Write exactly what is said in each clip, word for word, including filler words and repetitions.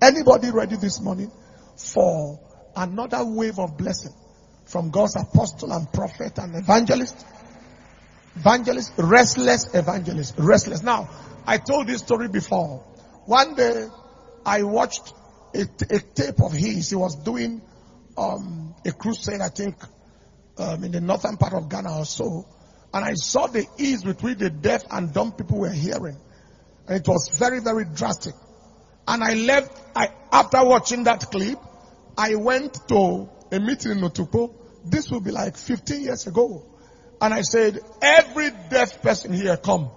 Anybody ready this morning for another wave of blessing from God's apostle and prophet and evangelist? Evangelist, restless evangelist, restless. Now, I told this story before. One day, I watched a, a tape of his. He was doing um, a crusade, I think, um, in the northern part of Ghana or so. And I saw the ease with which the deaf and dumb people were hearing. And it was very, very drastic. And I left, I, after watching that clip, I went to a meeting in Otukpo. This will be like fifteen years ago. And I said, every deaf person here come.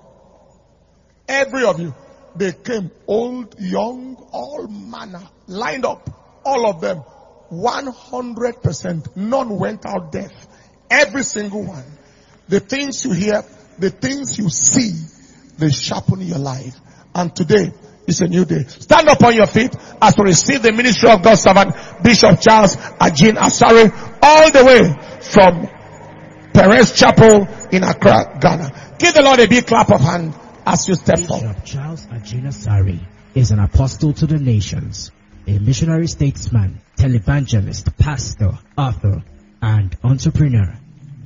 Every of you. They came, old, young, all manner, lined up, all of them. one hundred percent. None went out deaf. Every single one. The things you hear, the things you see, they sharpen your life. And today is a new day. Stand up on your feet as we receive the ministry of God's servant, Bishop Charles Ajin Asare, all the way from Perez Chapel in Accra, Ghana. Give the Lord a big clap of hand as you step forward. Bishop Charles Ajin Asare is an apostle to the nations, a missionary statesman, televangelist, pastor, author, and entrepreneur.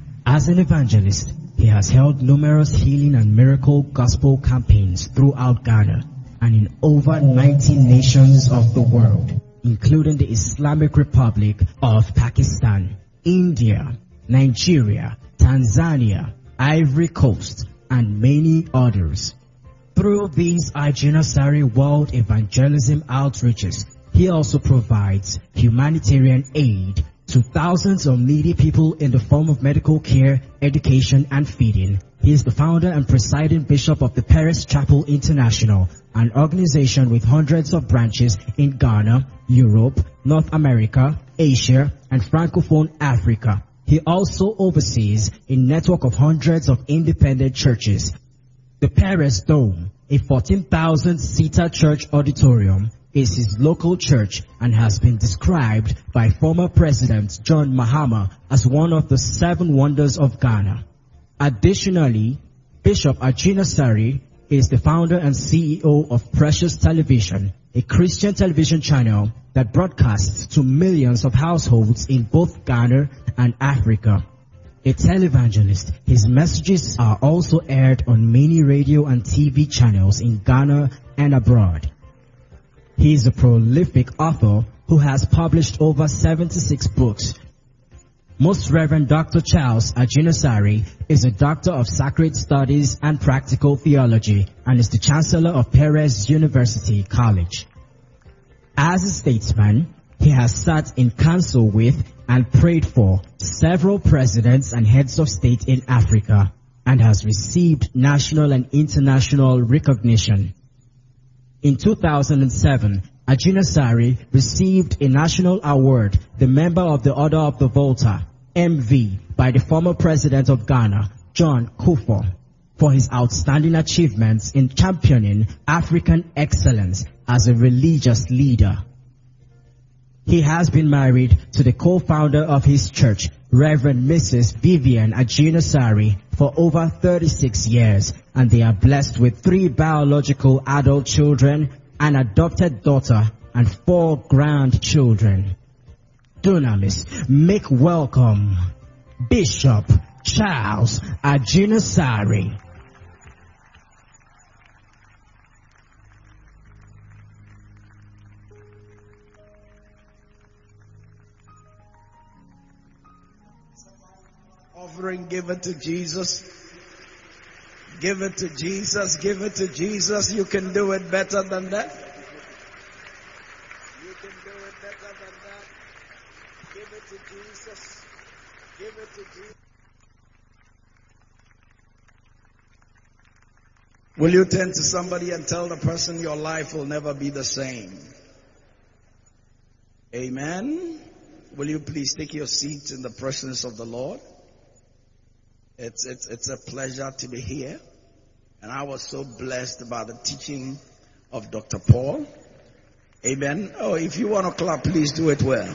As an evangelist, he has held numerous healing and miracle gospel campaigns throughout Ghana and in over ninety nations of the world, including the Islamic Republic of Pakistan, India, Nigeria, Tanzania, Ivory Coast, and many others. Through these Ajin Asare World Evangelism outreaches, he also provides humanitarian aid to thousands of needy people in the form of medical care, education, and feeding. He is the founder and presiding bishop of the Perez Chapel International, an organization with hundreds of branches in Ghana, Europe, North America, Asia, and Francophone Africa. He also oversees a network of hundreds of independent churches. The Perez Dome, a fourteen thousand seater church auditorium, is his local church and has been described by former President John Mahama as one of the seven wonders of Ghana. Additionally, Bishop Ajin Asare is the founder and C E O of Precious Television, a Christian television channel that broadcasts to millions of households in both Ghana and Africa. A televangelist, his messages are also aired on many radio and T V channels in Ghana and abroad. He is a prolific author who has published over seventy-six books. Most Reverend Doctor Charles Ajin Asare is a Doctor of Sacred Studies and Practical Theology and is the Chancellor of Perez University College. As a statesman, he has sat in council with and prayed for several presidents and heads of state in Africa and has received national and international recognition. In two thousand seven, Ajin Asare received a national award, the Member of the Order of the Volta, M V, by the former president of Ghana, John Kufuor, for his outstanding achievements in championing African excellence as a religious leader. He has been married to the co-founder of his church, Reverend Missus Vivian Ajin Asare, for over thirty-six years, and they are blessed with three biological adult children, an adopted daughter, and four grandchildren. Dunamis, make welcome Bishop Charles Ajin Asare. Offering, give it to Jesus. Give it to Jesus. Give it to Jesus. You can do it better than that. You can do it better than that. Give it to Jesus. Give it to Jesus. Will you turn to somebody and tell the person your life will never be the same? Amen. Will you please take your seat in the presence of the Lord? It's, it's, it's a pleasure to be here. And I was so blessed by the teaching of Doctor Paul. Amen. Oh, if you want to clap, please do it well.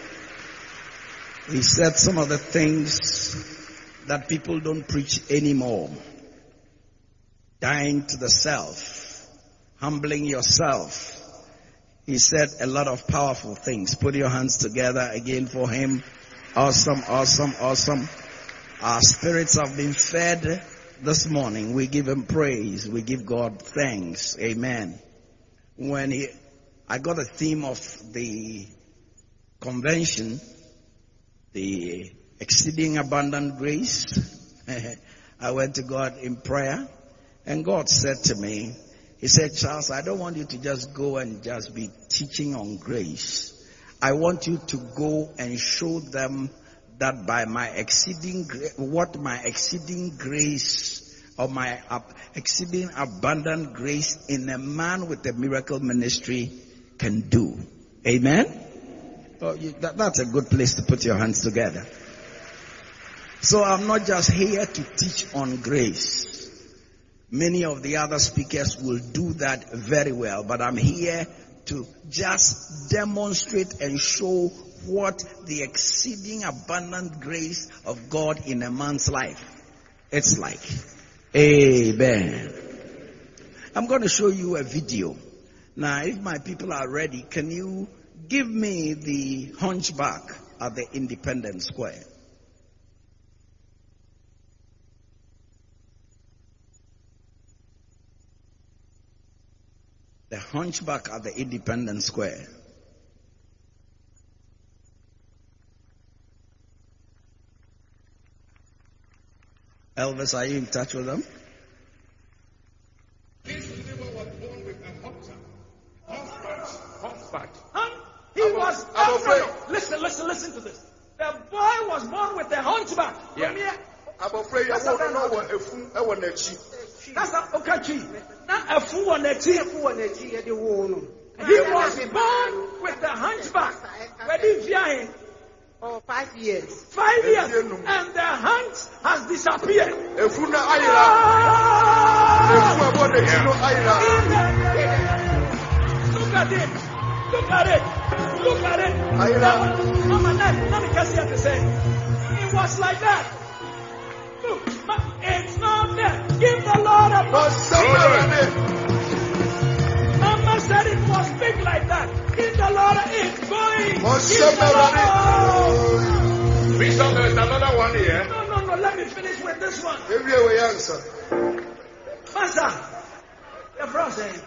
He said some of the things that people don't preach anymore. Dying to the self. Humbling yourself. He said a lot of powerful things. Put your hands together again for him. Awesome, awesome, awesome. Our spirits have been fed this morning. We give him praise. We give God thanks. Amen. When he, I got a theme of the convention, the exceeding abundant grace. I went to God in prayer, and God said to me, he said, Charles, I don't want you to just go and just be teaching on grace. I want you to go and show them that by my exceeding, what my exceeding grace or my exceeding abundant grace in a man with a miracle ministry can do. Amen? Oh, you, that, that's a good place to put your hands together. So I'm not just here to teach on grace. Many of the other speakers will do that very well, but I'm here to just demonstrate and show what the exceeding abundant grace of God in a man's life it's like. Amen. I'm going to show you a video. Now, if my people are ready, can you give me the hunchback at the Independence Square? The hunchback at the Independence Square. Elvis, are you in touch with them? This neighbor was born with a hunchback. Hunchback. Huh? He I'm was. a- I'm no, no, afraid. no. Listen, listen, listen to this. The boy was born with a hunchback. Yeah. Come here. I'm afraid I That's a won't know friend. what if I want to cheat. That's a okachi. Now a fool on the team. He He was born with a hunchback. Where did he Oh, five years. Five years, and the hunch has disappeared. If you know Ira, if you Ah! want to know Ira, Look at it. Look at it. Look at it. Ira. Mama, let let me catch you to say. It was like that. Look, but it's not there. Give the Lord a but somewhere Mama said it was big like that. Give the Lord a it's going. but Give the Lord a Bishop, there is another one here. No, no, no. Let me finish with this one. Every way answer. Master, your friend saying,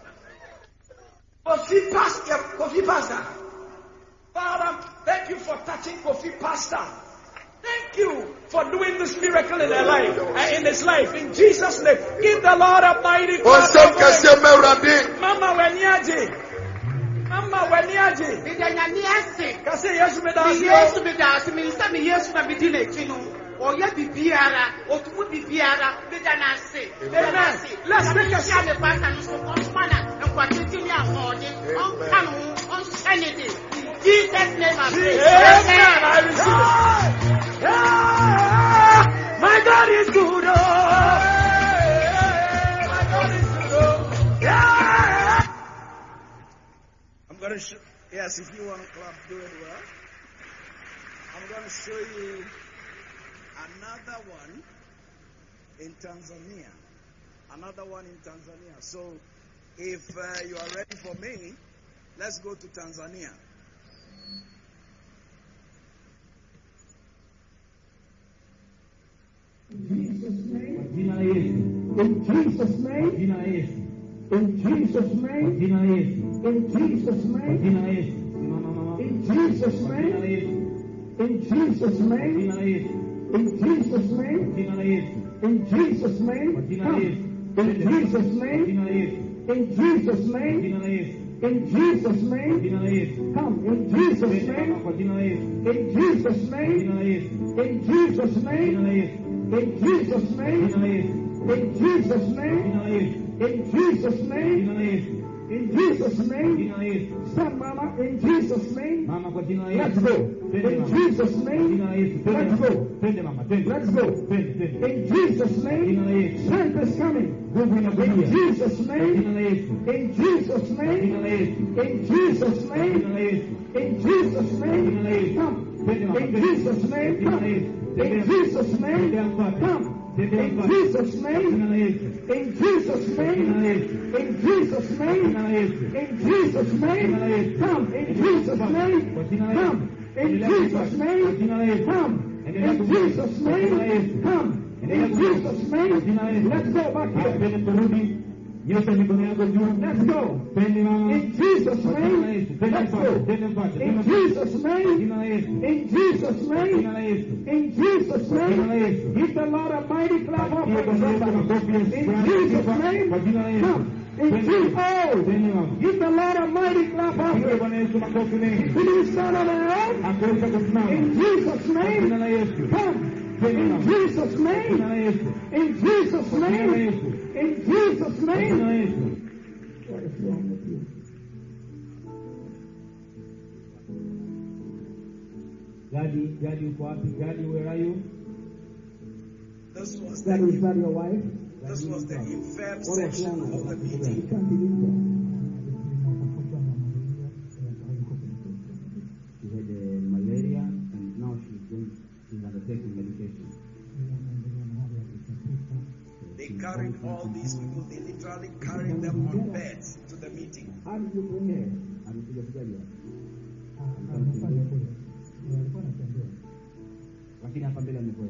Kofi Pastor, Kofi Pastor. Father, thank you for touching Kofi Pastor. Thank you for doing this miracle in their life, uh, in his life. In Jesus' name, give the Lord a mighty On some God. kese mewrade. Mama Wenyaji. Mama Wenyaji. Bida nyame ase. Kasi Yesu me da Bi si Yesu o. bi da ase, mi nsa mi Yesu na bi di n'ekyi no. Oye bibiara, otumu bibiara, bida na ase. Amen. Let's make a share the pastor no so on na nkwatiti ni afọde. On kan on sanity. Jesus name I pray. Amen. I receive it. Yeah. My God is good. Oh. My God is good. Oh. Yeah. I'm going to show, yes, if you want to clap, do it well. I'm going to show you another one in Tanzania. Another one in Tanzania. So, if uh, you are ready for me, let's go to Tanzania. Jina la Yesu. In Jesus' name. Jina la Yesu. In Jesus' name. Jina la Yesu. In Jesus' name. Jina la Yesu. Simama mama. In Jesus' name. Jina la Yesu. In Jesus' name. Jina la Yesu. In Jesus' name. Jina la Yesu. In Jesus' name. Jina la Yesu. In Jesus' name. Jina la Yesu. In Jesus' name. Jina la Yesu. In Jesus' name. Jina la Yesu. Come in Jesus' name. Jina la Yesu. In Jesus' name. Jina la Yesu. In Jesus' name. Jina la Yesu. In Jesus' name, in Jesus' name, in Jesus' name, in Jesus' name, son mama, in Jesus' name, let's go. In Jesus' name, let's go. Let's go. In Jesus' name, strength is coming. In Jesus' name, in Jesus' name, in Jesus' name, in Jesus' name, come. In Jesus' name, come. In Jesus' name, come. In Jesus' name. In Jesus' name. In Jesus' name. In Jesus' name. Come. In Jesus' name. Come. In Jesus' name. Come. In Jesus' name. Come. In Jesus' name. Let's go back here. Let's go. In Jesus' name. Let's go. In Jesus' name. In Jesus' name. In Jesus' name. Give the Lord a mighty clap of praise. In Jesus' name. Come. In Jesus' name. Give the Lord a mighty clap of praise. Please stand on the earth. In Jesus' name. Come. In Jesus' name. In Jesus' name. In Jesus' name. What is wrong with you? Daddy, Daddy, Daddy, where are you? This was Daddy, is that your wife? This was the infirm What is section wrong of the with you? meeting. You can't believe that. She had uh, malaria and now she's going, she's undertaking medication. They carried all these people, they literally carried them on beds to the meeting. How did you bring her? Lakini hapa mbele amekoa.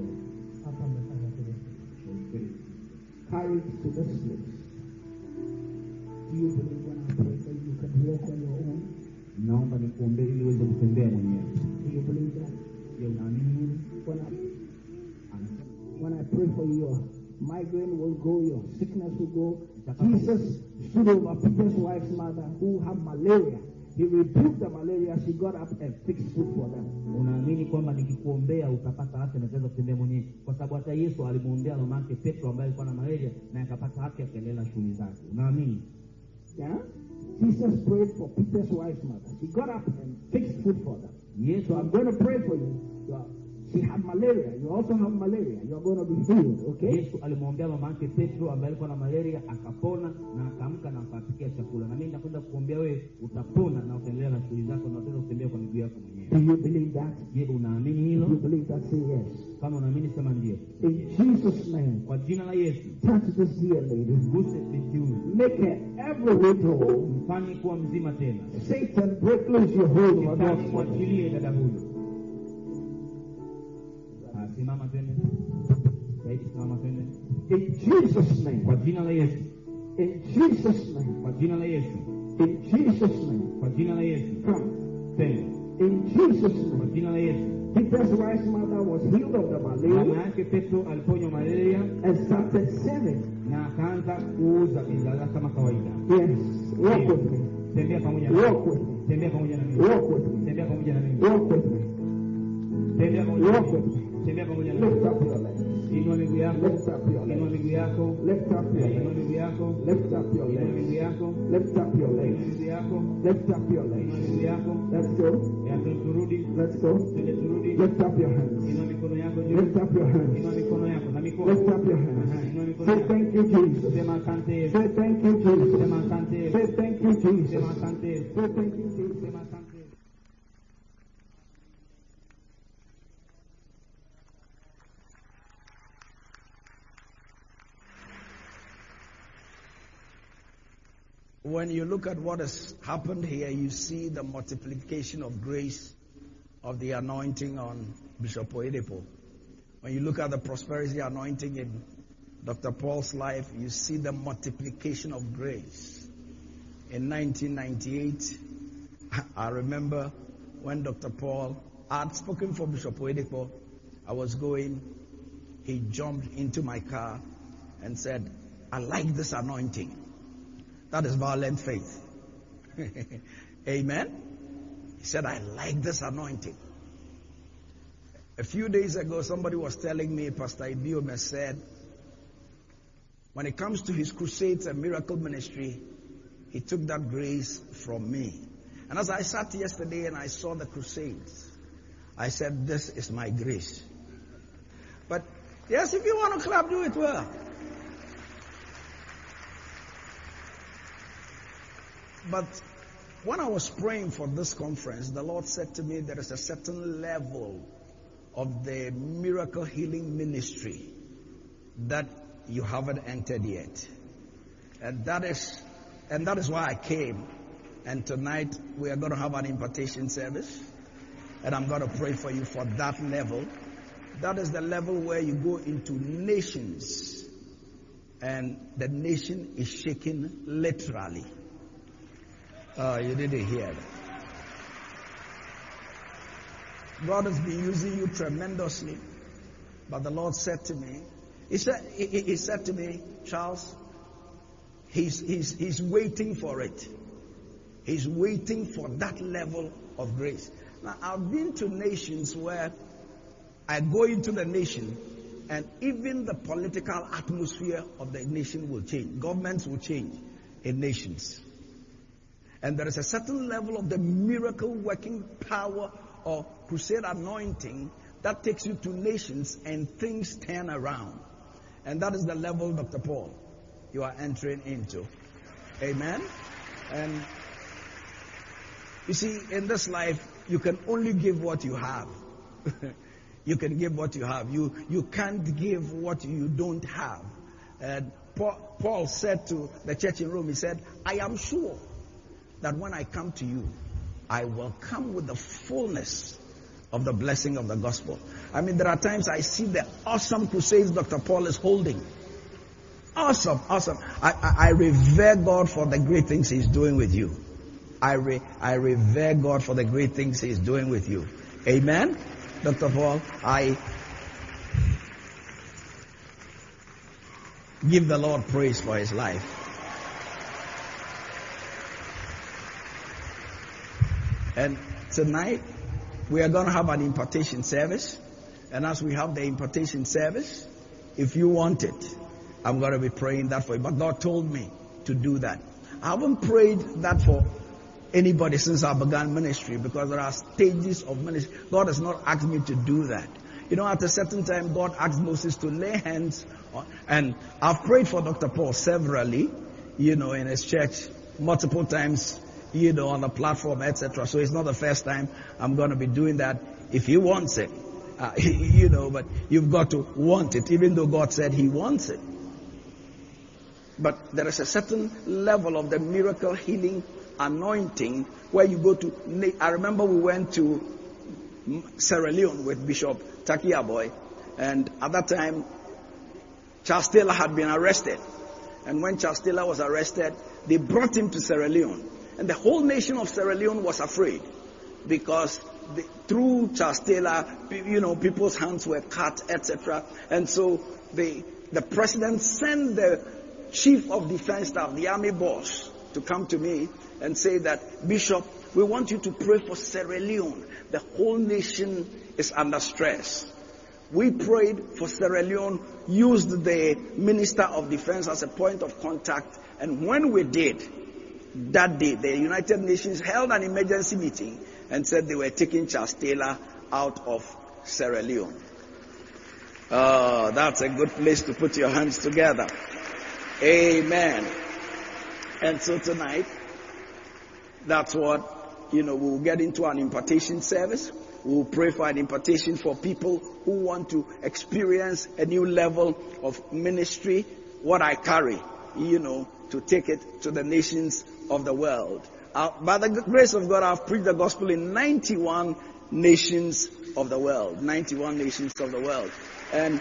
Carried to this place. Do you believe when I pray that you can walk on your own? Naomba nikuombee ili uweze kutembea mwenyewe. Do you believe that? Je, unaamini hili? When I, when I pray for you, your migraine will go, your sickness will go. Jesus stood over Peter's wife's mother who had malaria. He rebuked the malaria. She got up and fixed food for them. Unaamini kwamba nikikuombea utapata afya na utaweza kutembea mwenyewe, kwa sababu hata Yesu alimuombea mama yake Petro ambaye alikuwa na malaria na akapata afya akaendelea na shughuli zake. Unaamini? Yeah? Jesus prayed for Peter's wife's mother. She got up and fixed food for them. Yes. So I'm going to pray for you. You are, she had malaria. You also have malaria. You are going to be healed. Okay? Yesu alimwombea mama yake Petro ambaye alikuwa na malaria akapona na akaamka na akapikia chakula. Na mimi nakwenda kukuombea wewe utapona na utaendelea na shughuli zako na utaweza kutembea kwa miguu yako mwenyewe. Do you believe that? Je, unaamini hilo? Do you believe that? Say yes. Kama unaamini sema ndio. In Jesus' name. Kwa jina la Yesu. Touch this dear lady. Guse binti huyu. Make her every way whole. Mfanye kuwa mzima tena. Satan, break loose your hold on Shetani us. mwachilie dada huyu. Simama twende. Zaidi simama twende. In Jesus' name. Kwa jina la Yesu. In Jesus' name. Kwa jina la Yesu. In Jesus' name. Kwa jina la Yesu. Come. Twende. In Jesus' Kwa name. jina la Yesu. Peter's wife's mother was healed of the Mama malaria yake Petro aliponywa malaria and started selling. na akaanza kuuza bidhaa kama kawaida. Yes. Walk with me. Tembea pamoja na Walk with me. Tembea pamoja na mimi. Walk with me. Tembea pamoja na mimi. Walk with me. Tembea pamoja na Walk with mimi. me. Tembea pamoja na Lift mimi. up your legs. Inua miguu yako. Lift up your Inua legs. miguu yako. Lift up your Inua legs. miguu yako. Lift up your Inua miguu legs. yako. Lift up your Inua legs. miguu yako. Lift up your Inua legs. miguu yako. Let's go. Ya turudi. Let's go. Twende turudi. Lift up your hands. Inua mikono yako juu. Lift up your hands. Inua mikono yako na mikono. Lift up your hands. Aha, inua mikono Say yako. thank you, Jesus. Sema asante Yesu. Say thank you, Jesus. Sema asante Yesu. Say thank you, Jesus. Sema asante Yesu. Say thank you, Jesus. Sema asante Yesu. When you look at what has happened here, you see the multiplication of grace of the anointing on Bishop Oyedepo. When you look at the prosperity anointing in Doctor Paul's life, you see the multiplication of grace. In nineteen ninety-eight, I remember when Doctor Paul had spoken for Bishop Oyedepo, I was going, he jumped into my car and said, I like this anointing. That is violent faith. Amen. He said, I like this anointing. A few days ago, somebody was telling me, Pastor Ibiome said, when it comes to his crusades and miracle ministry, he took that grace from me. And as I sat yesterday and I saw the crusades, I said, this is my grace. But yes, if you want to clap, do it well. But when I was praying for this conference, the Lord said to me, there is a certain level of the miracle healing ministry that you haven't entered yet. And that is, and that is why I came. And tonight we are going to have an impartation service. And I'm going to pray for you for that level. That is the level where you go into nations. And the nation is shaken literally. Oh, you didn't hear that. God has been using you tremendously. But the Lord said to me, He said, he, he said to me, Charles, he's, he's, he's waiting for it. He's waiting for that level of grace. Now, I've been to nations where I go into the nation and even the political atmosphere of the nation will change. Governments will change in nations. And there is a certain level of the miracle working power or crusade anointing that takes you to nations and things turn around. And that is the level, Doctor Paul, you are entering into. Amen? And you see, in this life, you can only give what you have. You can give what you have. You, you can't give what you don't have. And Paul, Paul said to the church in Rome, he said, I am sure that when I come to you, I will come with the fullness of the blessing of the gospel. I mean, there are times I see the awesome crusades Doctor Paul is holding. Awesome, awesome. I, I, I revere God for the great things He's doing with you. I, re, I revere God for the great things He's doing with you. Amen? Doctor Paul, I give the Lord praise for His life. And tonight, we are going to have an impartation service. And as we have the impartation service, if you want it, I'm going to be praying that for you. But God told me to do that. I haven't prayed that for anybody since I began ministry because there are stages of ministry. God has not asked me to do that. You know, at a certain time, God asked Moses to lay hands on, and I've prayed for Doctor Paul severally, you know, in his church multiple times, you know, on the platform, et cetera. So it's not the first time I'm going to be doing that if he wants it, uh, you know, but you've got to want it, even though God said He wants it. But there is a certain level of the miracle healing anointing where you go to. I remember we went to Sierra Leone with Bishop Taki Aboy, and at that time Charles Taylor had been arrested, and when Charles Taylor was arrested, they brought him to Sierra Leone, and the whole nation of Sierra Leone was afraid because the, through Charles Taylor, you know, people's hands were cut, et cetera. And so the the president sent the chief of defense staff, the army boss, to come to me and say that, Bishop, we want you to pray for Sierra Leone. The whole nation is under stress. We prayed for Sierra Leone, used the Minister of Defense as a point of contact, and when we did, that day, the United Nations held an emergency meeting and said they were taking Charles Taylor out of Sierra Leone. Oh, that's a good place to put your hands together. Amen. And so tonight, that's what, you know, we'll get into an impartation service. We'll pray for an impartation for people who want to experience a new level of ministry, what I carry, you know, to take it to the nations of the world. Uh, by the grace of God, I've preached the gospel in ninety-one nations of the world. ninety-one nations of the world. And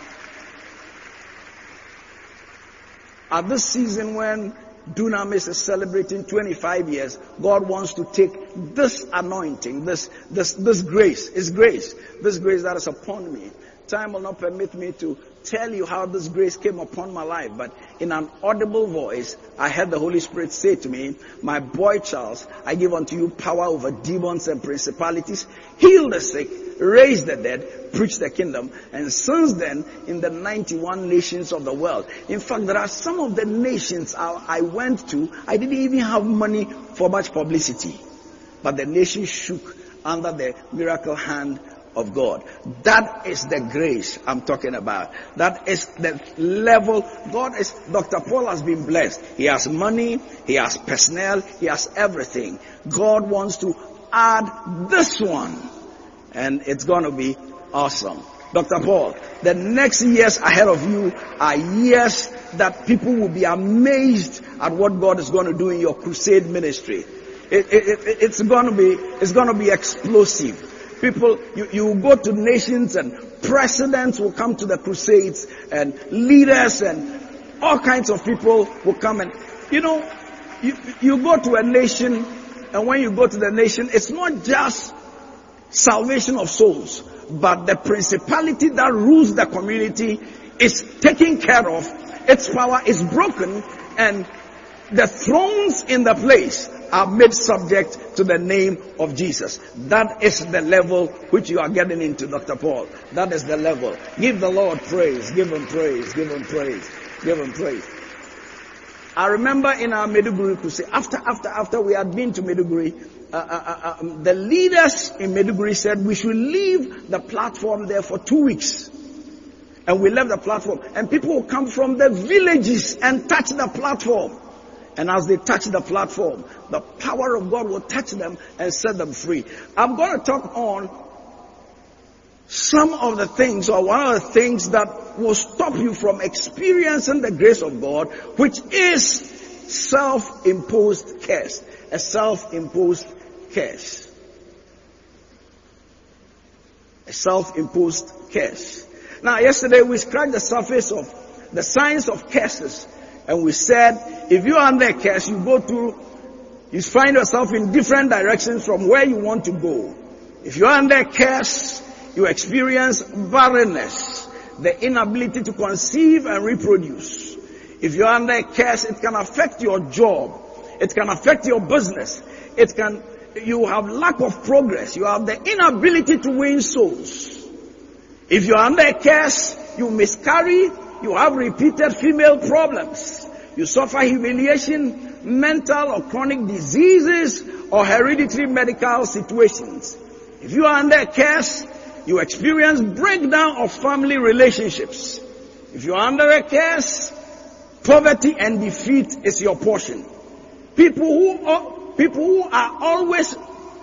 at this season when Dunamis is celebrating twenty-five years, God wants to take this anointing, this, this, this grace, His grace, this grace that is upon me. Time will not permit me to tell you how this grace came upon my life, but in an audible voice, I heard the Holy Spirit say to me, my boy Charles, I give unto you power over demons and principalities, heal the sick, raise the dead, preach the kingdom. And since then, in the ninety-one nations of the world, in fact, there are some of the nations I, I went to, I didn't even have money for much publicity, but the nation shook under the miracle hand of God. That is the grace I'm talking about. That is the level. God is, Doctor Paul has been blessed. He has money, he has personnel, he has everything. God wants to add this one, and it's going to be awesome. Doctor Paul, the next years ahead of you are years that people will be amazed at what God is going to do in your crusade ministry. It, it, it, it's going to be, it's going to be explosive. People, you, you go to nations and presidents will come to the crusades and leaders and all kinds of people will come and, you know, you, you go to a nation and when you go to the nation, it's not just salvation of souls, but the principality that rules the community is taken care of. Its power is broken and the thrones in the place are made subject to the name of Jesus. That is the level which you are getting into, Doctor Paul. That is the level. Give the Lord praise. Give him praise. Give him praise. Give him praise. I remember in our Maiduguri crusade, after, after, after we had been to Maiduguri, uh, uh, uh, um, the leaders in Maiduguri said we should leave the platform there for two weeks. And we left the platform. And people will come from the villages and touch the platform. And as they touch the platform, the power of God will touch them and set them free. I'm going to talk on some of the things, or one of the things that will stop you from experiencing the grace of God, which is self-imposed curse. A self-imposed curse. A self-imposed curse. Now, yesterday we scratched the surface of the science of curses. And we said, if you are under a curse, you go through, you find yourself in different directions from where you want to go. If you are under a curse, you experience barrenness, the inability to conceive and reproduce. If you are under a curse, it can affect your job. It can affect your business. It can, you have lack of progress. You have the inability to win souls. If you are under a curse, you miscarry. You have repeated female problems. You suffer humiliation, mental or chronic diseases, or hereditary medical situations. If you are under a curse, you experience breakdown of family relationships. If you are under a curse, poverty and defeat is your portion. People who are, people who are always,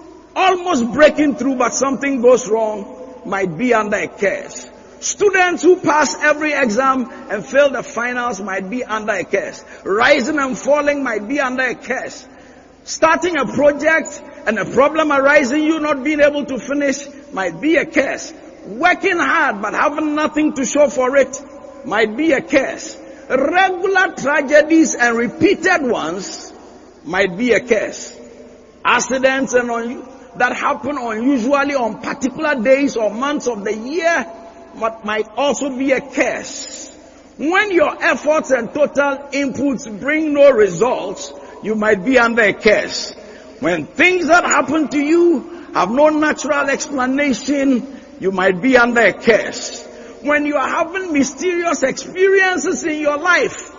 almost breaking through but something goes wrong might be under a curse. Students who pass every exam and fail the finals might be under a curse. Rising and falling might be under a curse. Starting a project and a problem arising, you not being able to finish, might be a curse. Working hard but having nothing to show for it might be a curse. Regular tragedies and repeated ones might be a curse. Accidents and un- that happen unusually on particular days or months of the year What might also be a curse. When your efforts and total inputs bring no results, you might be under a curse. When things that happen to you have no natural explanation, you might be under a curse. When you are having mysterious experiences in your life,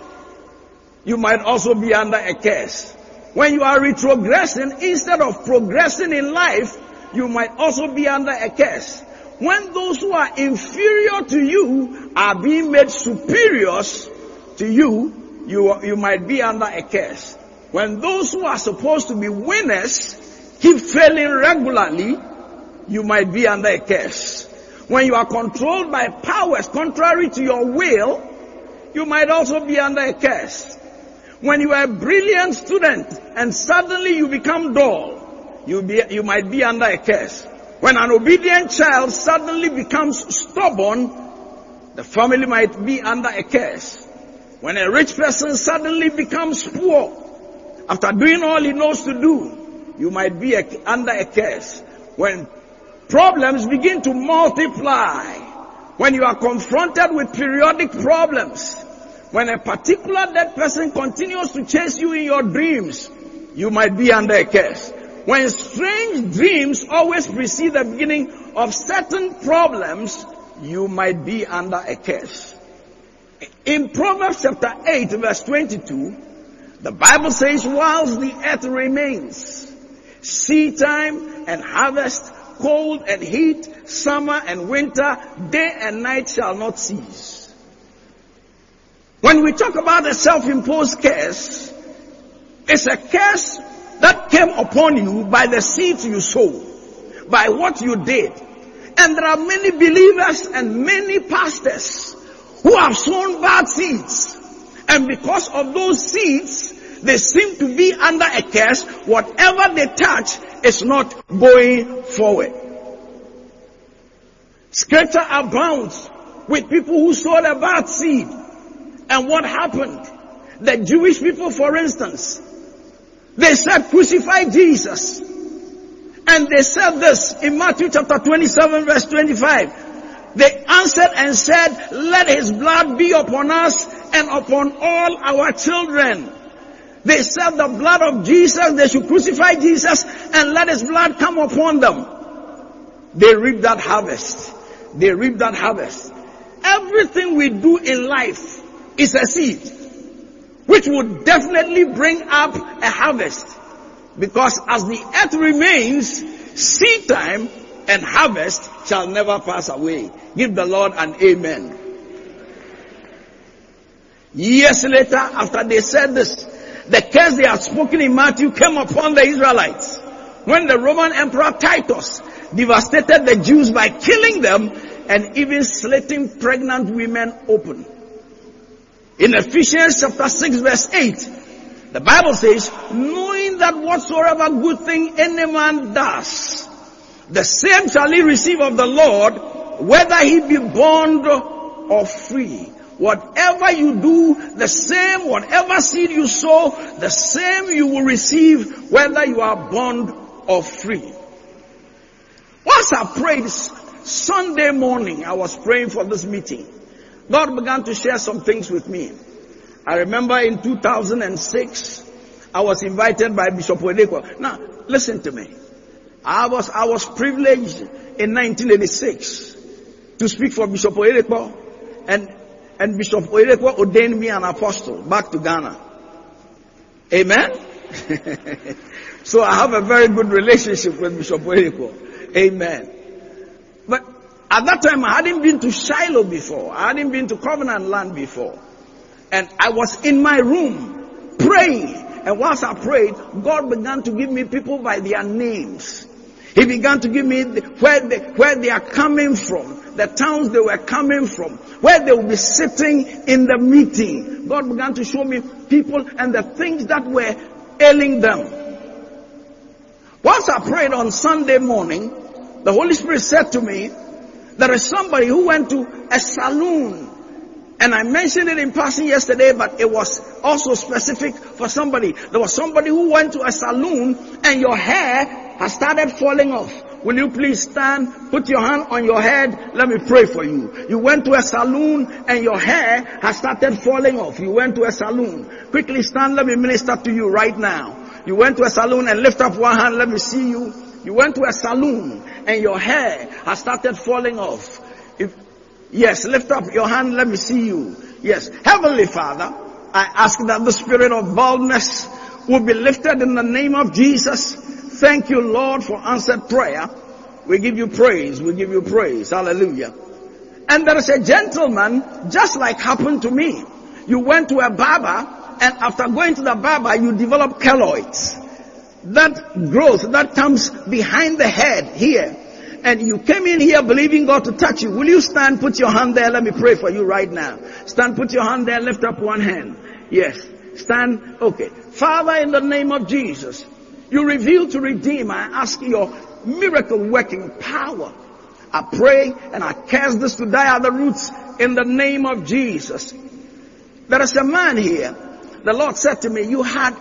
you might also be under a curse. When you are retrogressing instead of progressing in life, you might also be under a curse. When those who are inferior to you are being made superiors to you, you, you might be under a curse. When those who are supposed to be winners keep failing regularly, you might be under a curse. When you are controlled by powers contrary to your will, you might also be under a curse. When you are a brilliant student and suddenly you become dull, you, be, you might be under a curse. When an obedient child suddenly becomes stubborn, the family might be under a curse. When a rich person suddenly becomes poor, after doing all he knows to do, you might be a, under a curse. When problems begin to multiply, when you are confronted with periodic problems, when a particular dead person continues to chase you in your dreams, you might be under a curse. When strange dreams always precede the beginning of certain problems, you might be under a curse. In Proverbs chapter eight verse twenty-two, the Bible says, whilst the earth remains, seed time and harvest, cold and heat, summer and winter, day and night shall not cease. When we talk about a self-imposed curse, it's a curse that came upon you by the seeds you sowed, by what you did. And there are many believers and many pastors who have sown bad seeds. And because of those seeds, they seem to be under a curse. Whatever they touch is not going forward. Scripture abounds with people who sowed a bad seed. And what happened? The Jewish people, for instance, they said, crucify Jesus. And they said this in Matthew chapter twenty-seven verse twenty-five. They answered and said, let his blood be upon us and upon all our children. They said the blood of Jesus, they should crucify Jesus and let his blood come upon them. They reap that harvest. They reap that harvest. Everything we do in life is a seed, which would definitely bring up a harvest. Because as the earth remains, seed time and harvest shall never pass away. Give the Lord an amen. Years later, after they said this, the curse they had spoken in Matthew came upon the Israelites. When the Roman Emperor Titus devastated the Jews by killing them and even slitting pregnant women open. In Ephesians chapter six verse eight, the Bible says, knowing that whatsoever good thing any man does, the same shall he receive of the Lord, whether he be bond or free. Whatever you do, the same, whatever seed you sow, the same you will receive, whether you are bond or free. Once I prayed Sunday morning, I was praying for this meeting. God began to share some things with me. I remember in two thousand six, I was invited by Bishop Oyedepo. Now, listen to me. I was, I was privileged in nineteen eighty-six to speak for Bishop Oyedepo, and, and Bishop Oyedepo ordained me an apostle back to Ghana. Amen? So I have a very good relationship with Bishop Oyedepo. Amen. But at that time, I hadn't been to Shiloh before. I hadn't been to Covenant Land before. And I was in my room praying. And whilst I prayed, God began to give me people by their names. He began to give me the, where, they, where they are coming from, the towns they were coming from, where they will be sitting in the meeting. God began to show me people and the things that were ailing them. Whilst I prayed on Sunday morning, the Holy Spirit said to me, there is somebody who went to a saloon. And I mentioned it in passing yesterday, but it was also specific for somebody. There was somebody who went to a saloon and your hair has started falling off. Will you please stand, put your hand on your head, let me pray for you. You went to a saloon and your hair has started falling off. You went to a saloon. Quickly stand, let me minister to you right now. You went to a saloon and lift up one hand, let me see you. You went to a saloon and your hair has started falling off. If, yes, lift up your hand, let me see you. Yes. Heavenly Father, I ask that the spirit of baldness will be lifted in the name of Jesus. Thank you, Lord, for answered prayer. We give you praise. We give you praise. Hallelujah. And there is a gentleman, just like happened to me. You went to a barber, and after going to the barber, you develop keloids. That growth that comes behind the head here. And you came in here believing God to touch you. Will you stand, put your hand there? Let me pray for you right now. Stand, put your hand there, lift up one hand. Yes. Stand. Okay. Father, in the name of Jesus, you reveal to redeem. I ask your miracle working power. I pray and I cast this to die at the roots in the name of Jesus. There is a man here. The Lord said to me, you had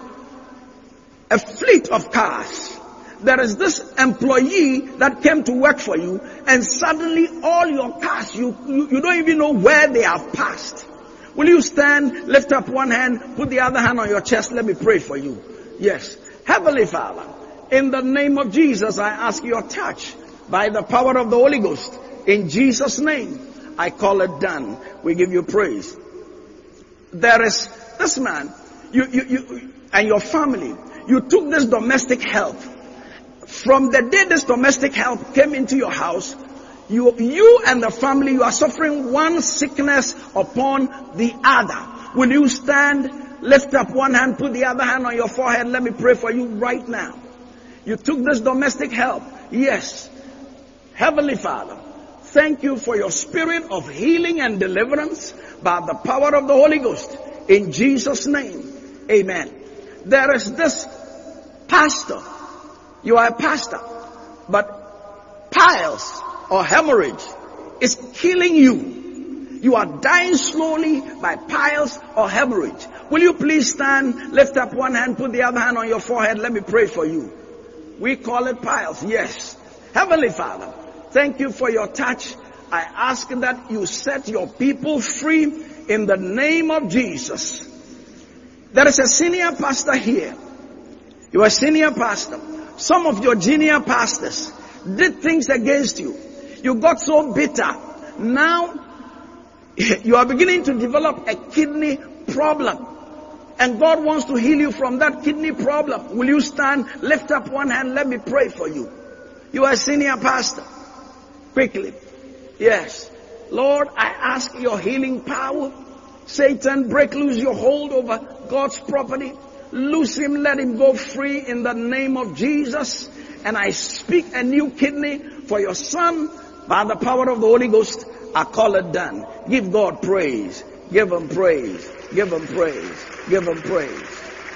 a fleet of cars. There is this employee that came to work for you, and suddenly all your cars, you, you, you don't even know where they have passed. Will you stand, lift up one hand, put the other hand on your chest, let me pray for you. Yes. Heavenly Father, in the name of Jesus, I ask your touch by the power of the Holy Ghost. In Jesus' name, I call it done. We give you praise. There is this man, you, you, you, and your family. You took this domestic help. From the day this domestic help came into your house, you, you and the family, you are suffering one sickness upon the other. Will you stand, lift up one hand, put the other hand on your forehead? Let me pray for you right now. You took this domestic help. Yes. Heavenly Father, Thank you for your spirit of healing and deliverance by the power of the Holy Ghost. In Jesus' name, amen. There is this pastor. You are a pastor, but piles or hemorrhage is killing you. You are dying slowly by piles or hemorrhage. Will you please stand, lift up one hand, put the other hand on your forehead. Let me pray for you. We call it piles. Yes. Heavenly Father, thank you for your touch. I ask that you set your people free in the name of Jesus. There is a senior pastor here. You are a senior pastor. Some of your junior pastors did things against you. You got so bitter. Now, you are beginning to develop a kidney problem. And God wants to heal you from that kidney problem. Will you stand, lift up one hand, let me pray for you. You are a senior pastor. Quickly. Yes. Lord, I ask your healing power. Satan, break loose your hold over God's property. Loose him, let him go free in the name of Jesus. And I speak a new kidney for your son by the power of the Holy Ghost. I call it done. Give God praise. Give him praise. Give him praise. Give him praise.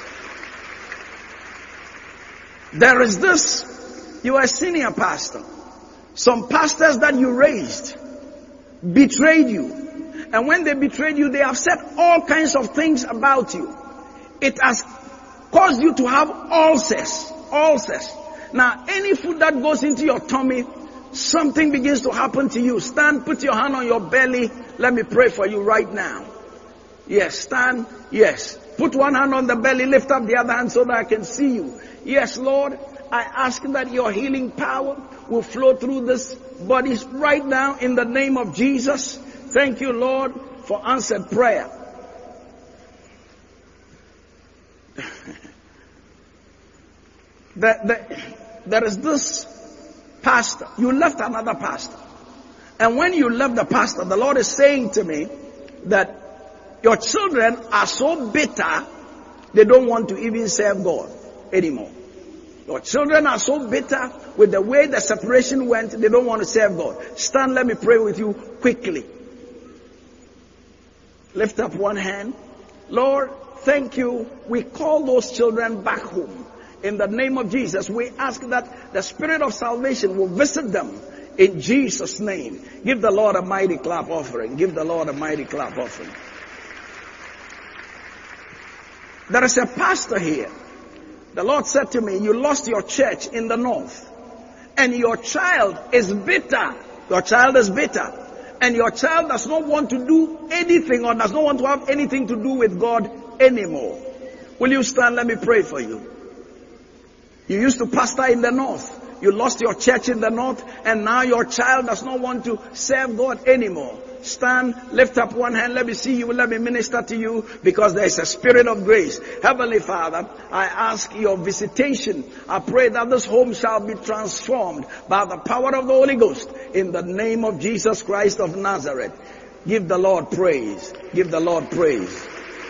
There is this. You are a senior pastor. Some pastors that you raised betrayed you. And when they betrayed you, they have said all kinds of things about you. It has caused you to have ulcers. Ulcers. Now, any food that goes into your tummy, something begins to happen to you. Stand, put your hand on your belly. Let me pray for you right now. Yes, stand. Yes. Put one hand on the belly, lift up the other hand so that I can see you. Yes, Lord, I ask that your healing power will flow through this body right now in the name of Jesus. Thank you, Lord, for answered prayer. the, the, there is this pastor. You left another pastor. And when you left the pastor, the Lord is saying to me that your children are so bitter, they don't want to even serve God anymore. Your children are so bitter with the way the separation went, they don't want to serve God. Stand, let me pray with you quickly. Lift up one hand. Lord, thank you. We call those children back home. In the name of Jesus, we ask that the Spirit of salvation will visit them in Jesus' name. Give the Lord a mighty clap offering. Give the Lord a mighty clap offering. There is a pastor here. The Lord said to me, you lost your church in the north. And your child is bitter. Your child is bitter. And your child does not want to do anything or does not want to have anything to do with God anymore. Will you stand? Let me pray for you. You used to pastor in the north. You lost your church in the north. And now your child does not want to serve God anymore. Stand, lift up one hand, let me see you, let me minister to you, because there is a spirit of grace. Heavenly Father, I ask your visitation. I pray that this home shall be transformed by the power of the Holy Ghost in the name of Jesus Christ of Nazareth. Give the Lord praise. Give the Lord praise.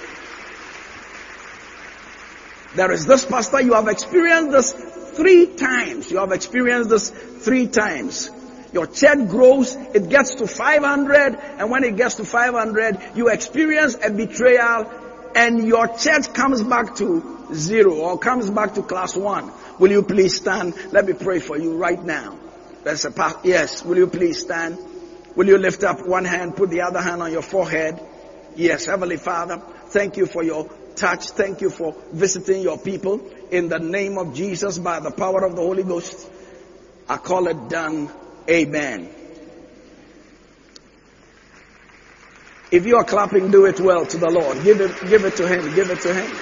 There is this pastor, you have experienced this three times. You have experienced this three times. Your church grows, it gets to five hundred, and when it gets to five hundred, you experience a betrayal, and your church comes back to zero, or comes back to class one. Will you please stand? Let me pray for you right now. There's a path. Yes, will you please stand? Will you lift up one hand, put the other hand on your forehead? Yes, Heavenly Father, thank you for your touch. Thank you for visiting your people. In the name of Jesus, by the power of the Holy Ghost, I call it done. Amen. If you are clapping, do it well to the Lord. Give it, give it to Him. Give it to Him.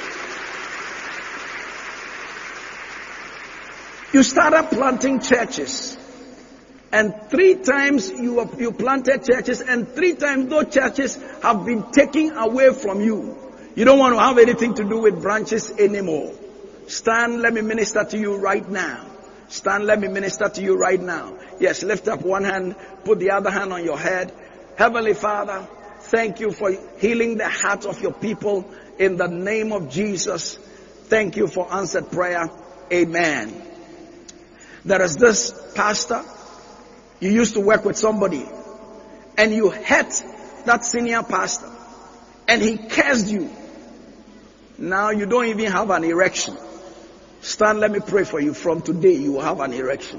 You started planting churches. And three times you, you planted churches, and three times those churches have been taken away from you. You don't want to have anything to do with branches anymore. Stand, let me minister to you right now. Stand, let me minister to you right now. Yes, lift up one hand, put the other hand on your head. Heavenly Father, thank you for healing the hearts of your people in the name of Jesus. Thank you for answered prayer. Amen. There is this pastor. You used to work with somebody and you hurt that senior pastor and he cursed you. Now you don't even have an erection. Stand, let me pray for you. From today you will have an erection.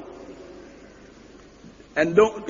And don't,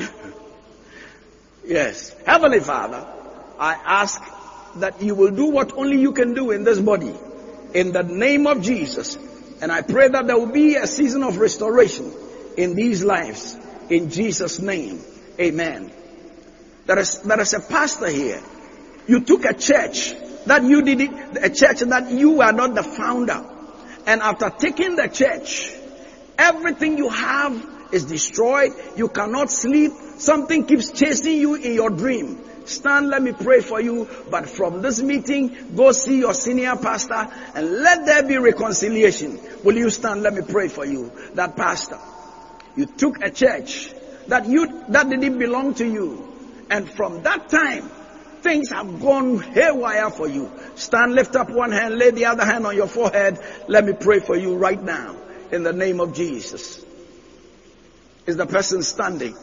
yes. Heavenly Father, I ask that you will do what only you can do in this body. In the name of Jesus. And I pray that there will be a season of restoration in these lives. In Jesus' name. Amen. There is, there is a pastor here. You took a church that you did it, a church that you were not the founder. And after taking the church, everything you have is destroyed. You cannot sleep. Something keeps chasing you in your dream. Stand, let me pray for you. But from this meeting, go see your senior pastor and let there be reconciliation. Will you stand? Let me pray for you. That pastor, you took a church that you, that didn't belong to you. And from that time, things have gone haywire for you. Stand, lift up one hand, lay the other hand on your forehead. Let me pray for you right now in the name of Jesus. Is the person standing?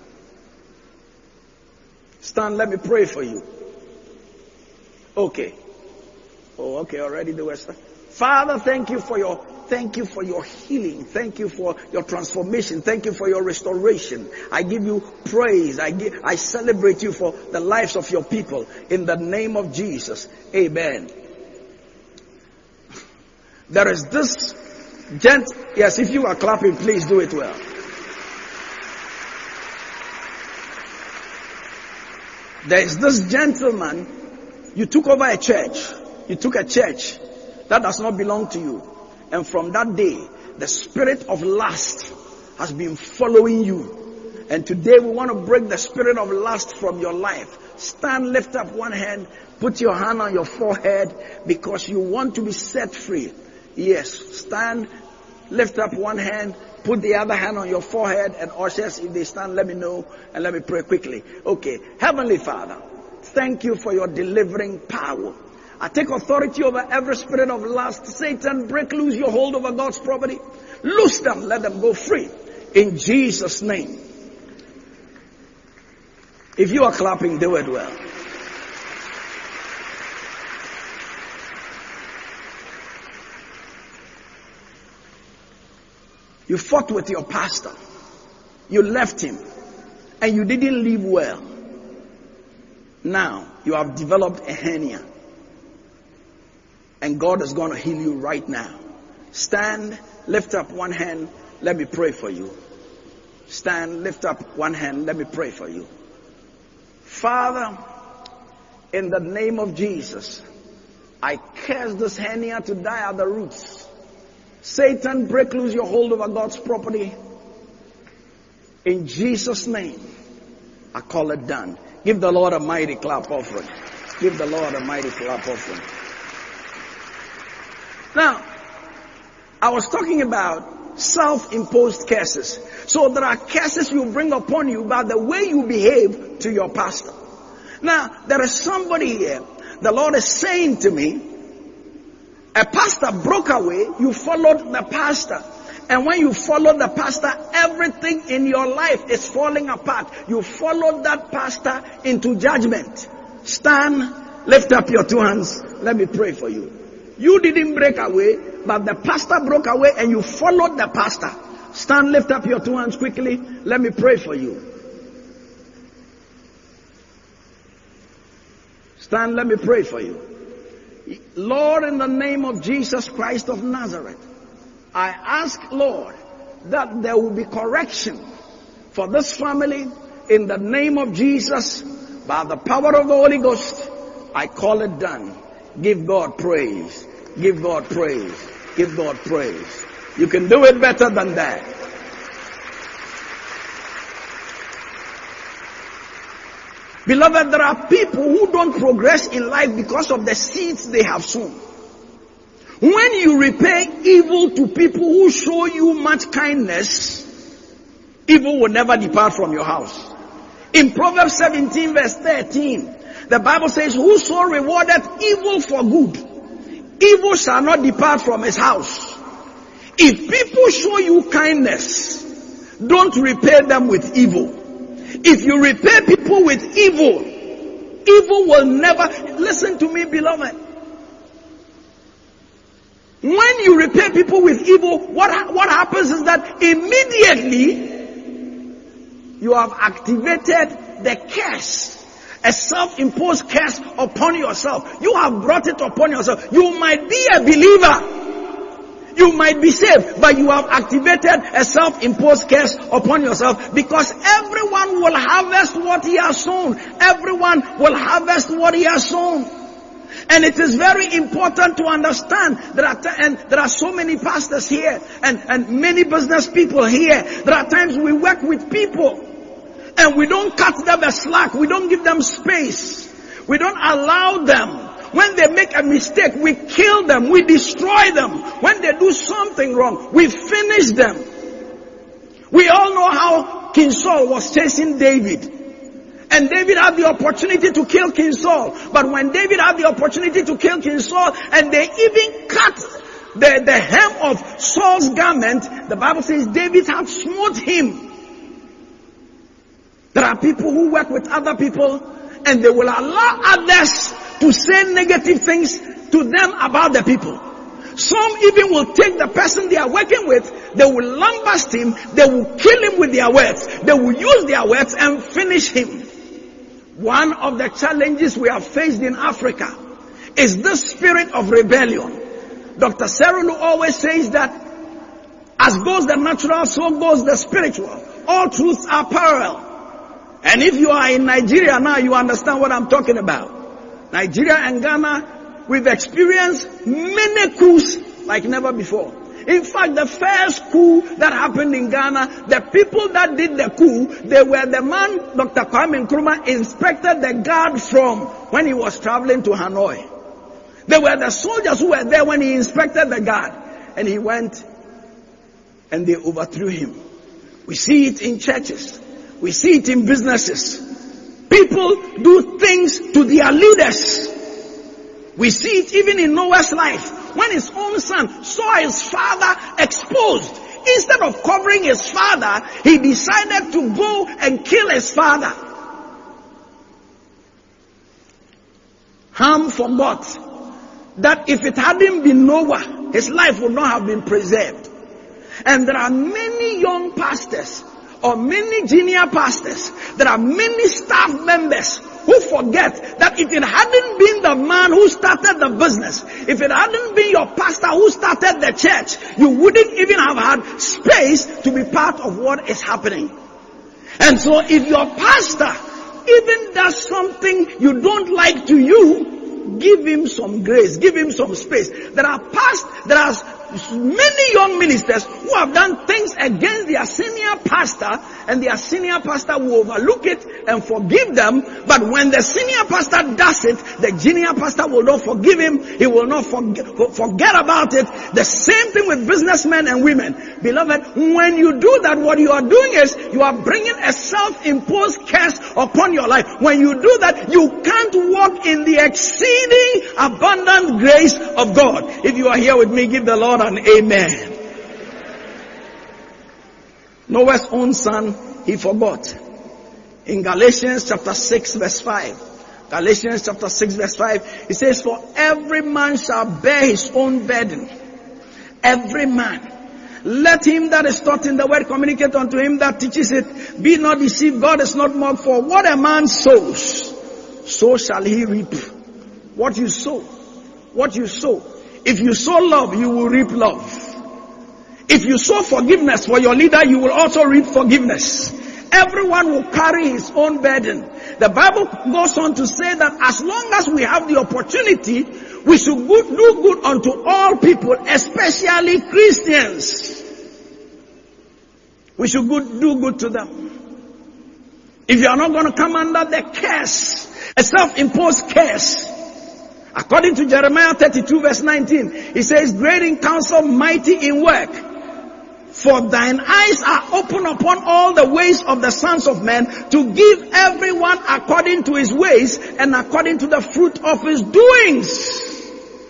Stand, let me pray for you. Okay. Oh, okay, already the Western. Father, thank you for your, thank you for your healing. Thank you for your transformation. Thank you for your restoration. I give you praise. I give, I celebrate you for the lives of your people in the name of Jesus. Amen. There is this gent, yes, if you are clapping, please do it well. There is this gentleman, you took over a church. You took a church that does not belong to you. And from that day, the spirit of lust has been following you. And today we want to break the spirit of lust from your life. Stand, lift up one hand, put your hand on your forehead because you want to be set free. Yes, stand, lift up one hand, put the other hand on your forehead, and ushers, if they stand, let me know and let me pray quickly. Okay. Heavenly Father, thank you for your delivering power. I take authority over every spirit of lust. Satan, break loose your hold over God's property. Loose them, let them go free. In Jesus' name. If you are clapping, do it well. You fought with your pastor. You left him. And you didn't live well. Now, you have developed a hernia. And God is going to heal you right now. Stand, lift up one hand. Let me pray for you. Stand, lift up one hand. Let me pray for you. Father, in the name of Jesus, I curse this hernia to die at the roots. Satan, break loose your hold over God's property. In Jesus' name, I call it done. Give the Lord a mighty clap offering. Give the Lord a mighty clap offering. Now, I was talking about self-imposed curses. So there are curses you bring upon you by the way you behave to your pastor. Now, there is somebody here. The Lord is saying to me, a pastor broke away, you followed the pastor. And when you follow the pastor, everything in your life is falling apart. You followed that pastor into judgment. Stand, lift up your two hands. Let me pray for you. You didn't break away, but the pastor broke away and you followed the pastor. Stand, lift up your two hands quickly. Let me pray for you. Stand, let me pray for you. Lord, in the name of Jesus Christ of Nazareth, I ask, Lord, that there will be correction for this family in the name of Jesus. By the power of the Holy Ghost, I call it done. Give God praise. Give God praise. Give God praise. You can do it better than that. Beloved, there are people who don't progress in life because of the seeds they have sown. When you repay evil to people who show you much kindness, evil will never depart from your house. In Proverbs seventeen verse thirteen, the Bible says, whoso rewardeth evil for good, evil shall not depart from his house. If people show you kindness, don't repay them with evil. If you repay people with evil, evil will never, listen to me, beloved. When you repay people with evil, what, what happens is that immediately you have activated the curse. A self-imposed curse upon yourself. You have brought it upon yourself. You might be a believer. You might be saved, but you have activated a self-imposed curse upon yourself, because everyone will harvest what he has sown. Everyone will harvest what he has sown. And it is very important to understand that are t- and there are so many pastors here and, and many business people here. There are times we work with people and we don't cut them a slack. We don't give them space. We don't allow them. When they make a mistake, we kill them. We destroy them. When they do something wrong, we finish them. We all know how King Saul was chasing David. And David had the opportunity to kill King Saul. But when David had the opportunity to kill King Saul, and they even cut the, the hem of Saul's garment, the Bible says David had smote him. There are people who work with other people, and they will allow others to say negative things to them about the people. Some even will take the person they are working with, they will lambast him, they will kill him with their words, they will use their words and finish him. One of the challenges we have faced in Africa is this spirit of rebellion. Doctor Serulu always says that as goes the natural, so goes the spiritual. All truths are parallel. And if you are in Nigeria now, you understand what I'm talking about. Nigeria and Ghana, we've experienced many coups like never before. In fact, the first coup that happened in Ghana, the people that did the coup, they were the man Doctor Kwame Nkrumah inspected the guard from when he was traveling to Hanoi. They were the soldiers who were there when he inspected the guard. And he went and they overthrew him. We see it in churches. We see it in businesses. People do things to their leaders. We see it even in Noah's life. When his own son saw his father exposed, instead of covering his father, he decided to go and kill his father. Ham forgot that if it hadn't been Noah, his life would not have been preserved. And there are many young pastors or many junior pastors, there are many staff members who forget that if it hadn't been the man who started the business, if it hadn't been your pastor who started the church, you wouldn't even have had space to be part of what is happening. And so if your pastor even does something you don't like to you, give him some grace, give him some space. There are past, there are many young ministers who have done things against their senior pastor, and their senior pastor will overlook it and forgive them. But when the senior pastor does it, the junior pastor will not forgive him. He will not forget, forget about it. The same thing with businessmen and women. Beloved, when you do that, what you are doing is you are bringing a self-imposed curse upon your life. When you do that, you can't walk in the exceeding abundant grace of God. If you are here with me, give the Lord an amen. Noah's own son, he forgot. In Galatians chapter six verse five. Galatians chapter six verse five. It says, for every man shall bear his own burden. Every man. Let him that is taught in the word communicate unto him that teaches it. Be not deceived, God is not mocked. For what a man sows, so shall he reap. What you sow. What you sow. If you sow love, you will reap love. If you sow forgiveness for your leader, you will also reap forgiveness. Everyone will carry his own burden. The Bible goes on to say that as long as we have the opportunity, we should do good unto all people, especially Christians. We should do good to them. If you are not going to come under the curse, a self-imposed curse, according to Jeremiah thirty-two verse nineteen, he says, great in counsel, mighty in work. For thine eyes are open upon all the ways of the sons of men, to give everyone according to his ways and according to the fruit of his doings.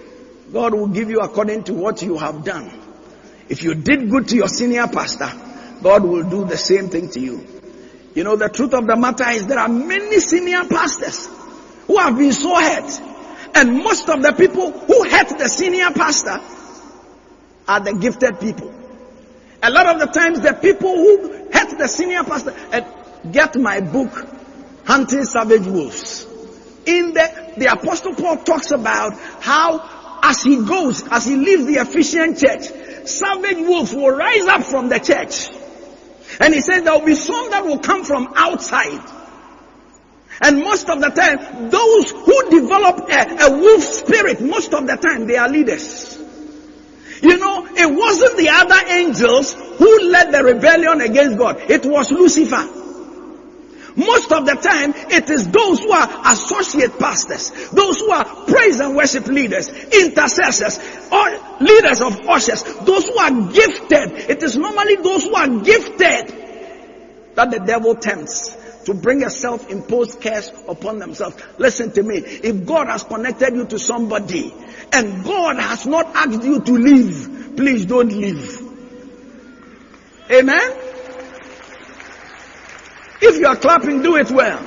God will give you according to what you have done. If you did good to your senior pastor, God will do the same thing to you. You know, the truth of the matter is there are many senior pastors who have been so hurt. And most of the people who hurt the senior pastor are the gifted people. A lot of the times the people who hurt the senior pastor, and get my book, Hunting Savage Wolves. In the, the Apostle Paul talks about how as he goes, as he leaves the Ephesian church, savage wolves will rise up from the church. And he says there will be some that will come from outside. And most of the time, those who develop a, a wolf spirit, most of the time they are leaders. You know, it wasn't the other angels who led the rebellion against God. It was Lucifer. Most of the time, it is those who are associate pastors, those who are praise and worship leaders, intercessors, or leaders of ushers, those who are gifted. It is normally those who are gifted that the devil tempts to bring a self-imposed curse upon themselves. Listen to me. If God has connected you to somebody and God has not asked you to leave, please don't leave. Amen? If you are clapping, do it well.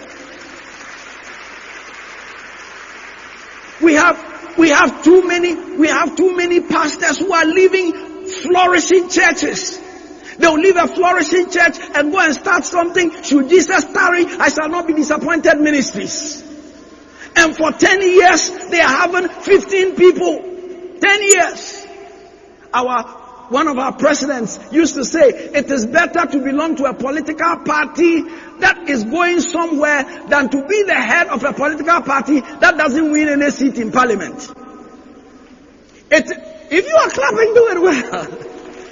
We have, we have too many, we have too many pastors who are leaving flourishing churches. They'll leave a flourishing church and go and start something. Should Jesus tarry, I shall not be disappointed ministries. And for ten years, they are having fifteen people. ten years. Our One of our presidents used to say, it is better to belong to a political party that is going somewhere than to be the head of a political party that doesn't win any seat in parliament. It, if you are clapping, do it well.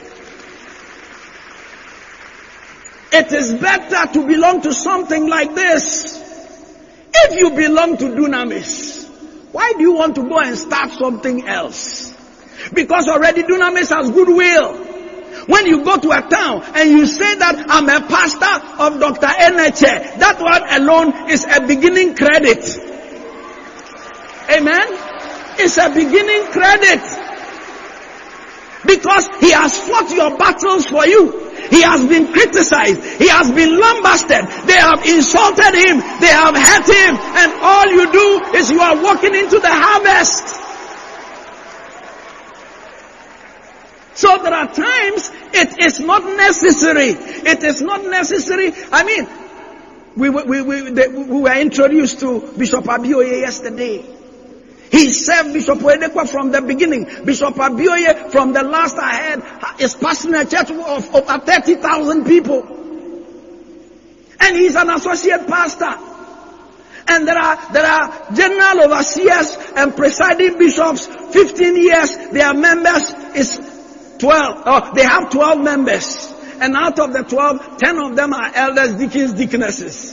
It is better to belong to something like this. If you belong to Dunamis, why do you want to go and start something else? Because already Dunamis has goodwill. When you go to a town and you say that I'm a pastor of Doctor Eneche, that one alone is a beginning credit. Amen? It's a beginning credit. Because he has fought your battles for you. He has been criticized. He has been lambasted. They have insulted him. They have hurt him. And all you do is you are walking into the harvest. So there are times it is not necessary. It is not necessary. I mean, we, we, we, they, we were introduced to Bishop Abioye yesterday. He served Bishop Oyedepo from the beginning. Bishop Abioye, from the last I heard, is pastoring a church of over thirty thousand people. And he's an associate pastor. And there are, there are general overseers and presiding bishops, fifteen years, their members is twelve. Oh, they have twelve members. And out of the twelve, ten of them are elders, deacons, deaconesses.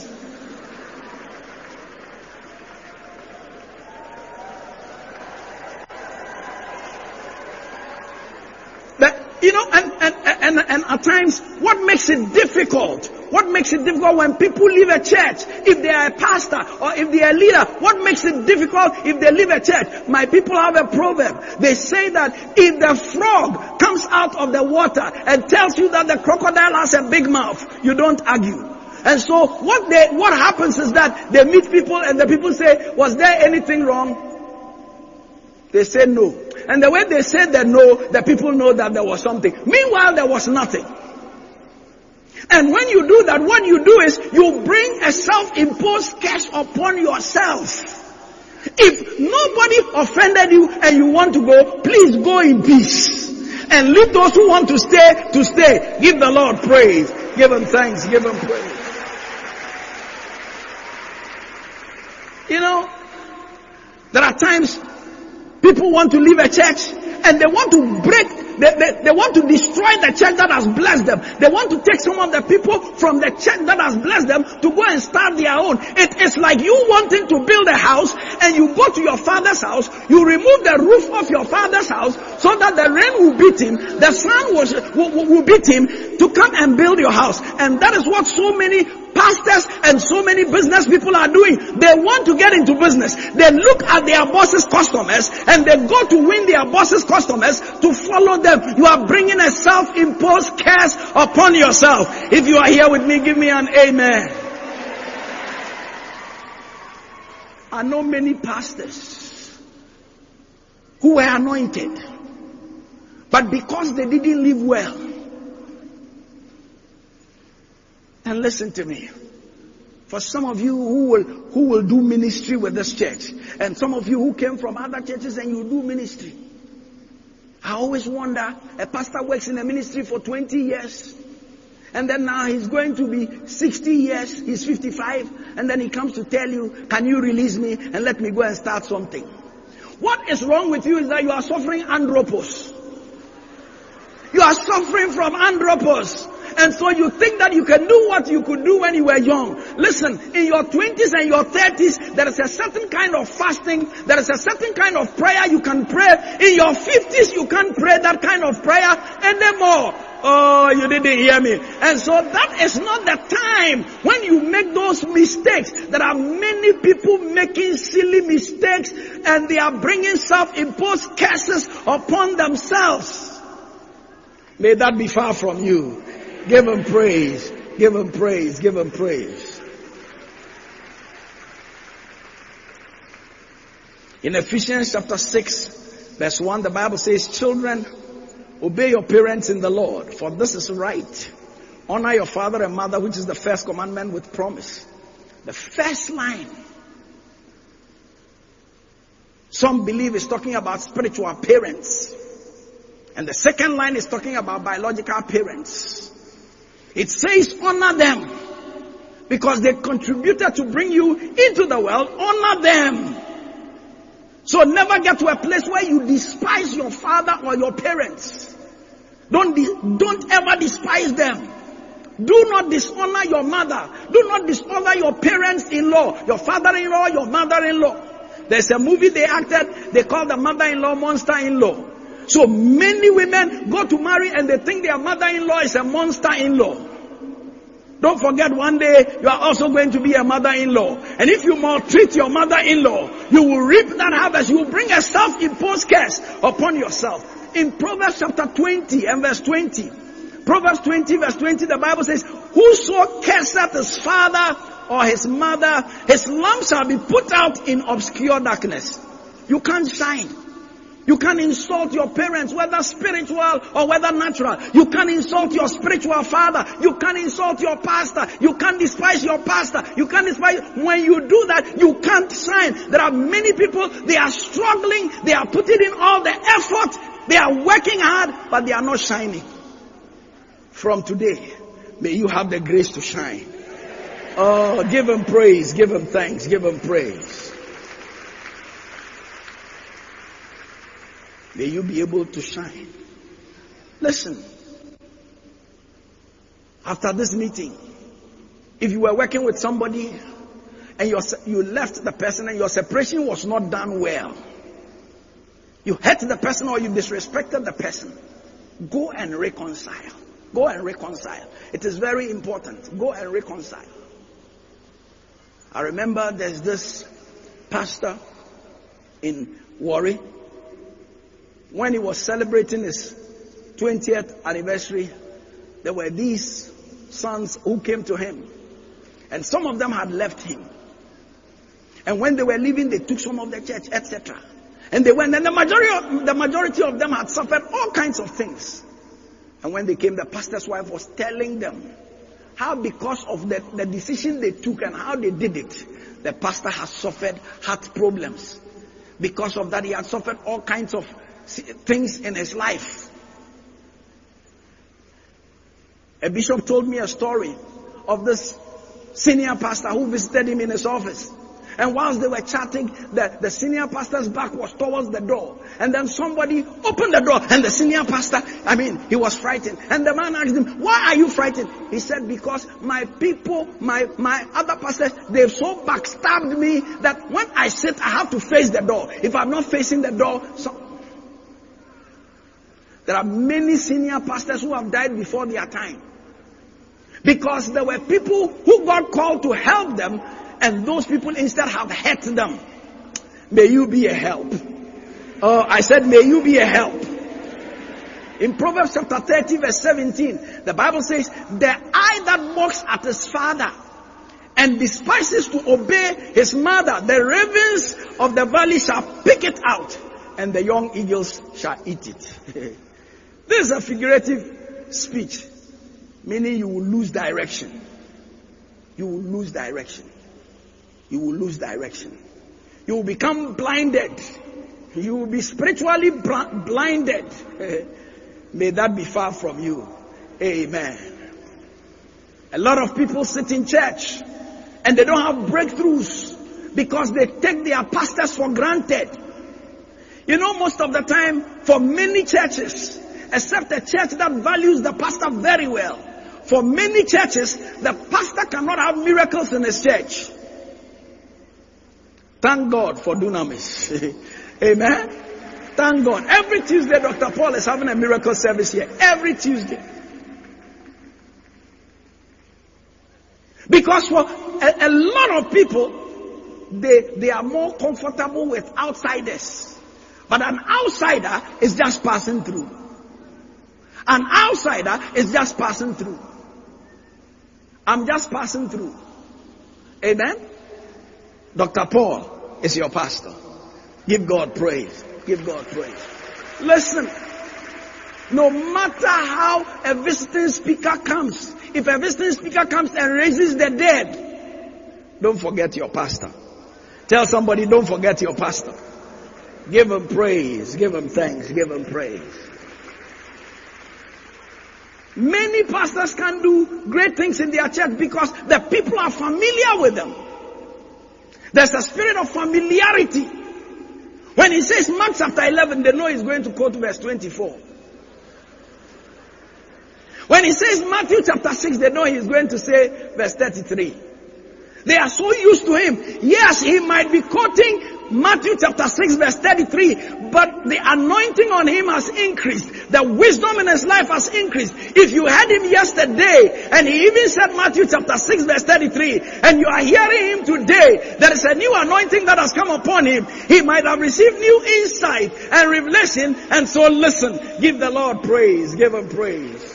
But, you know, and, and, and, and at times, what makes it difficult? What makes it difficult when people leave a church? If they are a pastor or if they are a leader, what makes it difficult if they leave a church? My people have a proverb. They say that if the frog comes out of the water and tells you that the crocodile has a big mouth, you don't argue. And so what they, what happens is that they meet people and the people say, was there anything wrong? They say no. And the way they said that no, the people know that there was something. Meanwhile, there was nothing. And when you do that, what you do is you bring a self-imposed curse upon yourself. If nobody offended you and you want to go, please go in peace. And leave those who want to stay to stay. Give the Lord praise. Give him thanks. Give him praise. You know, there are times people want to leave a church and they want to break, they, they, they want to destroy the church that has blessed them. They want to take some of the people from the church that has blessed them to go and start their own. It is like you wanting to build a house and you go to your father's house, you remove the roof of your father's house so that the rain will beat him, the sun will, will, will beat him to come and build your house. And that is what so many pastors and so many business people are doing. They want to get into business. They look at their boss's customers and they go to win their boss's customers to follow them. You are bringing a self-imposed curse upon yourself. If you are here with me, give me an amen. I know many pastors who were anointed, but because they didn't live well. And listen to me. For some of you who will, who will do ministry with this church, and some of you who came from other churches and you do ministry, I always wonder, a pastor works in a ministry for twenty years, and then now he's going to be sixty years, he's fifty-five, and then he comes to tell you, can you release me and let me go and start something? What is wrong with you is that you are suffering andropos. You are suffering from andropos. And so you think that you can do what you could do when you were young. Listen, in your twenties and your thirties, there is a certain kind of fasting, there is a certain kind of prayer you can pray. In your fifties, you can't pray that kind of prayer anymore. Oh, you didn't hear me. And so that is not the time when you make those mistakes. There are many people making silly mistakes and they are bringing self-imposed curses upon themselves. May that be far from you. Give him praise. Give him praise. Give him praise. In Ephesians chapter six, verse one, the Bible says, children, obey your parents in the Lord, for this is right. Honor your father and mother, which is the first commandment with promise. The first line, some believe is talking about spiritual parents. And the second line is talking about biological parents. It says honor them because they contributed to bring you into the world. Honor them. So never get to a place where you despise your father or your parents. Don't, don't ever despise them. Do not dishonor your mother. Do not dishonor your parents-in-law, your father-in-law, your mother-in-law. There's a movie they acted, they call the mother-in-law monster-in-law. So many women go to marry and they think their mother-in-law is a monster-in-law. Don't forget, one day you are also going to be a mother-in-law. And if you maltreat your mother-in-law, you will reap that harvest. You will bring a self-imposed curse upon yourself. In Proverbs chapter twenty and verse twenty, Proverbs twenty verse twenty, the Bible says, whoso curseth his father or his mother, his lamp shall be put out in obscure darkness. You can't shine. You can insult your parents, whether spiritual or whether natural. You can insult your spiritual father. You can insult your pastor. You can despise your pastor. You can despise. When you do that, you can't shine. There are many people, they are struggling. They are putting in all the effort. They are working hard, but they are not shining. From today, may you have the grace to shine. Oh, give him praise. Give him thanks. Give him praise. May you be able to shine. Listen. After this meeting, if you were working with somebody and you're, you left the person and your separation was not done well, you hurt the person or you disrespected the person, go and reconcile. Go and reconcile. It is very important. Go and reconcile. I remember there's this pastor in Warri. When he was celebrating his twentieth anniversary, there were these sons who came to him. And some of them had left him. And when they were leaving, they took some of the church, et cetera. And they went, and the majority of, the majority of them had suffered all kinds of things. And when they came, the pastor's wife was telling them how, because of the, the decision they took and how they did it, the pastor has suffered heart problems. Because of that, he had suffered all kinds of things in his life. A bishop told me a story of this senior pastor who visited him in his office. And whilst they were chatting, the, the senior pastor's back was towards the door. And then somebody opened the door, and the senior pastor, I mean, he was frightened. And the man asked him, why are you frightened? He said, because my people, my, my other pastors, they've so backstabbed me that when I sit, I have to face the door. If I'm not facing the door, so... There are many senior pastors who have died before their time. Because there were people who God called to help them, and those people instead have hurt them. May you be a help. Oh, I said, may you be a help. In Proverbs chapter thirty verse seventeen, the Bible says, the eye that mocks at his father and despises to obey his mother, the ravens of the valley shall pick it out, and the young eagles shall eat it. This is a figurative speech, meaning you will lose direction. You will lose direction. You will lose direction. You will become blinded. You will be spiritually blinded. May that be far from you. Amen. A lot of people sit in church and they don't have breakthroughs because they take their pastors for granted. You know, most of the time, for many churches, except a church that values the pastor very well, for many churches, the pastor cannot have miracles in his church. Thank God for Dunamis. Amen. Thank God. Every Tuesday, Doctor Paul is having a miracle service here. Every Tuesday. Because for a, a lot of people, they, they are more comfortable with outsiders. But an outsider is just passing through. An outsider is just passing through. I'm just passing through. Amen. Doctor Paul is your pastor. Give God praise. Give God praise. Listen. No matter how a visiting speaker comes, if a visiting speaker comes and raises the dead, don't forget your pastor. Tell somebody, don't forget your pastor. Give him praise. Give him thanks. Give him praise. Many pastors can do great things in their church because the people are familiar with them. There's a spirit of familiarity. When he says Mark chapter eleven, they know he's going to quote verse twenty-four. When he says Matthew chapter six, they know he's going to say verse thirty-three. They are so used to him. Yes, he might be quoting Matthew chapter six verse thirty-three, but the anointing on him has increased. The wisdom in his life has increased. If you had him yesterday and he even said Matthew chapter six verse thirty-three and you are hearing him today, there is a new anointing that has come upon him. He might have received new insight and revelation, and so listen, give the Lord praise, give him praise.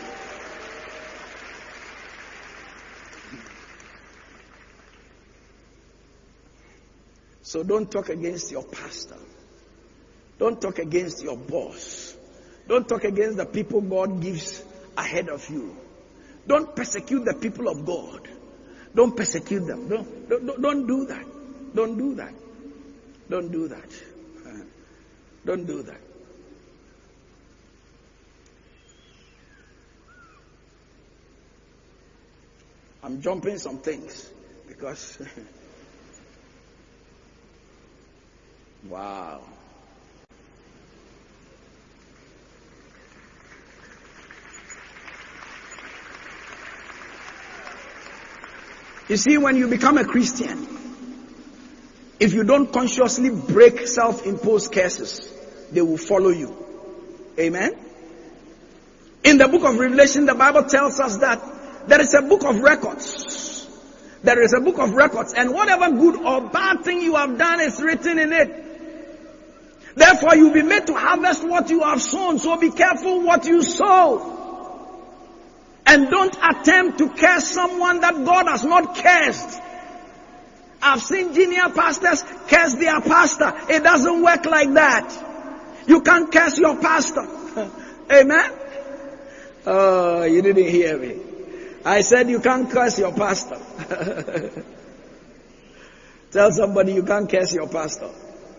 So don't talk against your pastor. Don't talk against your boss. Don't talk against the people God gives ahead of you. Don't persecute the people of God. Don't persecute them. Don't, don't, don't do that. Don't do that. Don't do that. Don't do that. I'm jumping some things because... Wow. You see, when you become a Christian, if you don't consciously break self-imposed curses, they will follow you. Amen? In the book of Revelation, the Bible tells us that there is a book of records. There is a book of records, and whatever good or bad thing you have done is written in it. Therefore, you'll be made to harvest what you have sown. So be careful what you sow. And don't attempt to curse someone that God has not cursed. I've seen junior pastors curse their pastor. It doesn't work like that. You can't curse your pastor. Amen? Oh, you didn't hear me. I said you can't curse your pastor. Tell somebody you can't curse your pastor.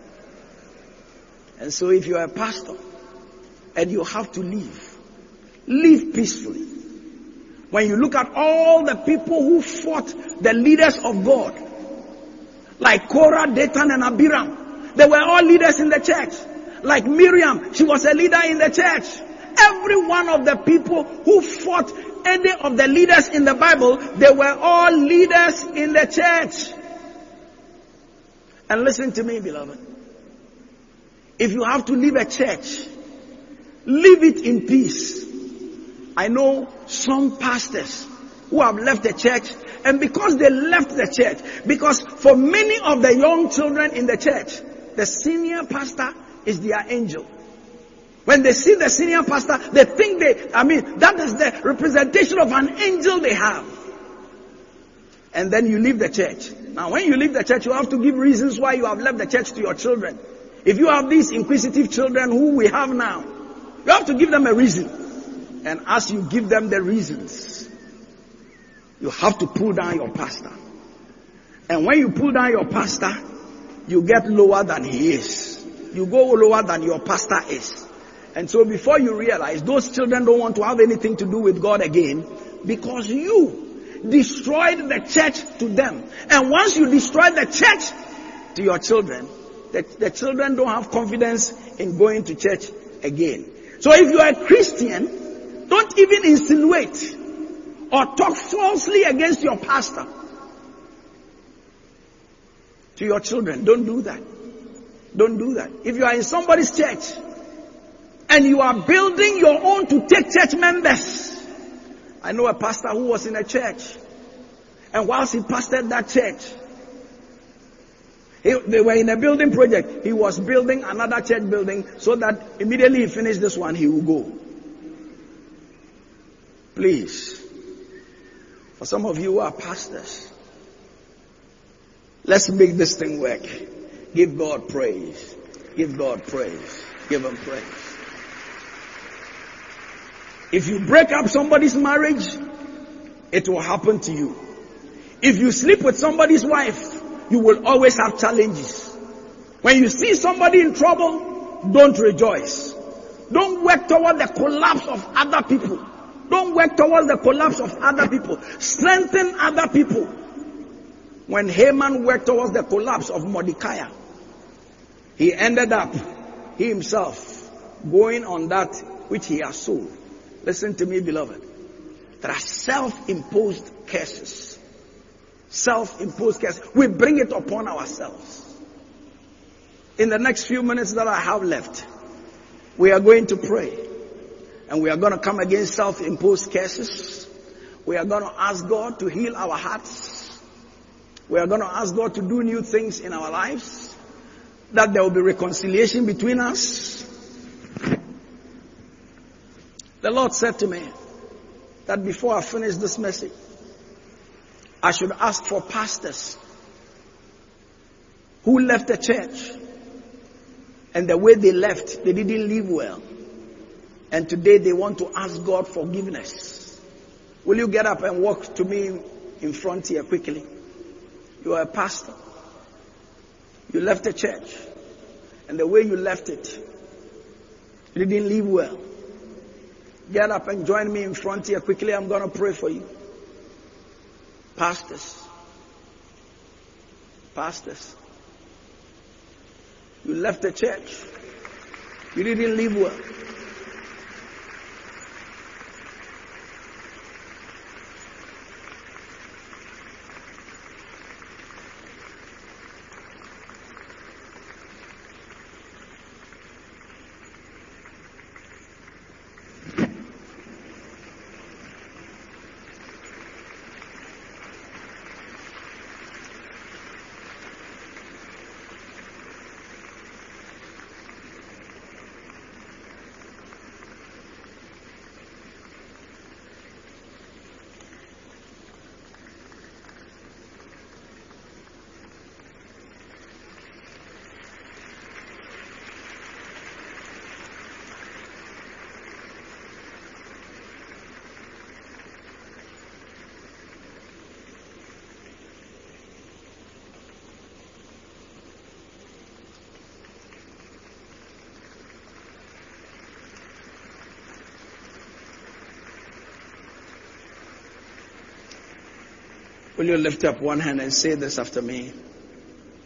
And so if you are a pastor and you have to leave, leave peacefully. When you look at all the people who fought the leaders of God, Like Korah, Dathan, and Abiram. They were all leaders in the church. Like Miriam, she was a leader in the church. Every one of the people who fought any of the leaders in the Bible, they were all leaders in the church. And listen to me, beloved. If you have to leave a church, leave it in peace. I know some pastors who have left the church, and because they left the church, because for many of the young children in the church, the senior pastor is their angel. When they see the senior pastor, they think they, I mean, that is the representation of an angel they have. And then you leave the church. Now when you leave the church, you have to give reasons why you have left the church to your children. If you have these inquisitive children who we have now, you have to give them a reason. And as you give them the reasons, you have to pull down your pastor. And when you pull down your pastor, you get lower than he is. You go lower than your pastor is. And so before you realize, those children don't want to have anything to do with God again, because you destroyed the church to them. And once you destroy the church to your children, the, the children don't have confidence in going to church again. So if you are a Christian, don't even insinuate or talk falsely against your pastor to your children. Don't do that. Don't do that. If you are in somebody's church and you are building your own to take church members. I know a pastor who was in a church, and whilst he pastored that church, he, they were in a building project. He was building another church building so that immediately he finished this one, he will go. Please, for some of you who are pastors, let's make this thing work. Give God praise. Give God praise. Give him praise. If you break up somebody's marriage, it will happen to you. If you sleep with somebody's wife, you will always have challenges. When you see somebody in trouble, don't rejoice. Don't work toward the collapse of other people. Don't work towards the collapse of other people. Strengthen other people. When Haman worked towards the collapse of Mordecai, he ended up, he himself, going on that which he has sold. Listen to me, beloved. There are self-imposed curses. Self-imposed curses. We bring it upon ourselves. In the next few minutes that I have left, we are going to pray. And we are going to come against self-imposed curses. We are going to ask God to heal our hearts. We are going to ask God to do new things in our lives. That there will be reconciliation between us. The Lord said to me that before I finish this message, I should ask for pastors who left the church, and the way they left, they didn't live well. And today they want to ask God forgiveness. Will you get up and walk to me in front here quickly? You are a pastor. You left the church, and the way you left it, you didn't live well. Get up and join me in front here quickly. I'm going to pray for you. Pastors. Pastors. You left the church. You didn't live well. Will you lift up one hand and say this after me?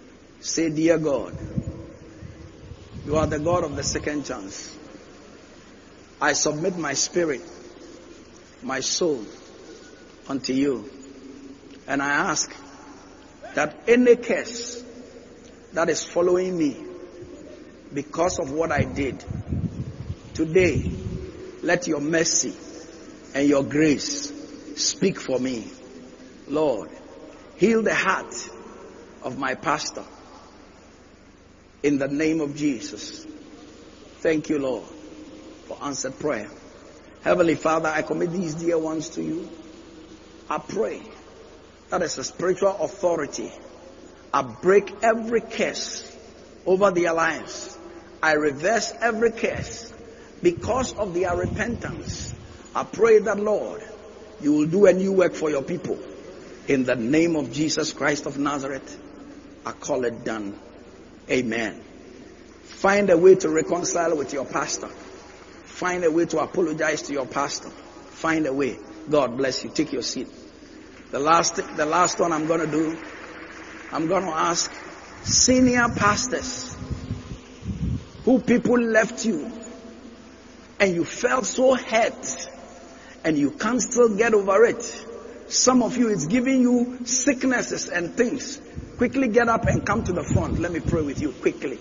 Say, dear God, you are the God of the second chance. I submit my spirit, my soul unto you. And I ask that any curse that is following me because of what I did, today, let your mercy and your grace speak for me. Lord, heal the heart of my pastor in the name of Jesus. Thank you, Lord, for answered prayer. Heavenly Father, I commit these dear ones to you. I pray that as a spiritual authority, I break every curse over their lives. I reverse every curse because of their repentance. I pray that, Lord, you will do a new work for your people. In the name of Jesus Christ of Nazareth, I call it done. Amen. Find a way to reconcile with your pastor. Find a way to apologize to your pastor. Find a way. God bless you. Take your seat. The last, the last one I'm going to do, I'm going to ask senior pastors who people left you and you felt so hurt and you can't still get over it. Some of you, it's giving you sicknesses and things. Quickly get up and come to the front. Let me pray with you quickly.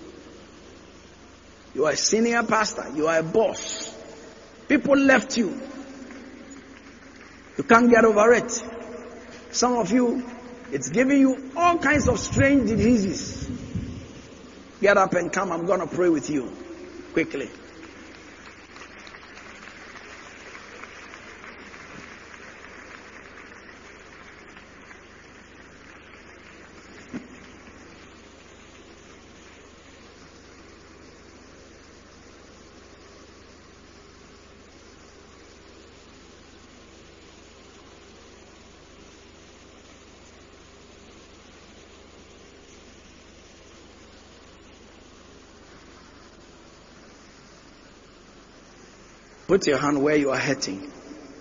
You are a senior pastor. You are a boss. People left you. You can't get over it. Some of you, it's giving you all kinds of strange diseases. Get up and come. I'm going to pray with you quickly. Put your hand where you are hurting.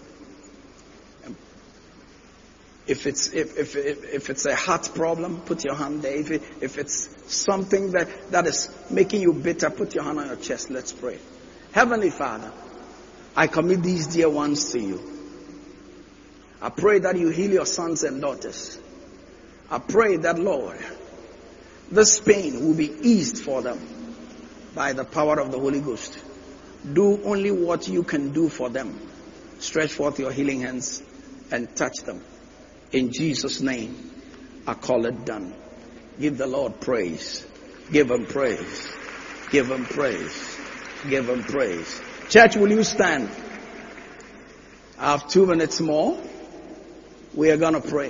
If it's if if if, if it's a heart problem, put your hand there. If it, if it's something that, that is making you bitter, put your hand on your chest. Let's pray. Heavenly Father, I commit these dear ones to you. I pray that you heal your sons and daughters. I pray that, Lord, this pain will be eased for them by the power of the Holy Ghost. Do only what you can do for them. Stretch forth your healing hands and touch them. In Jesus' name, I call it done. Give the Lord praise. Give him praise. Give him praise. Give him praise. Church, will you stand? I have two minutes more. We are going to pray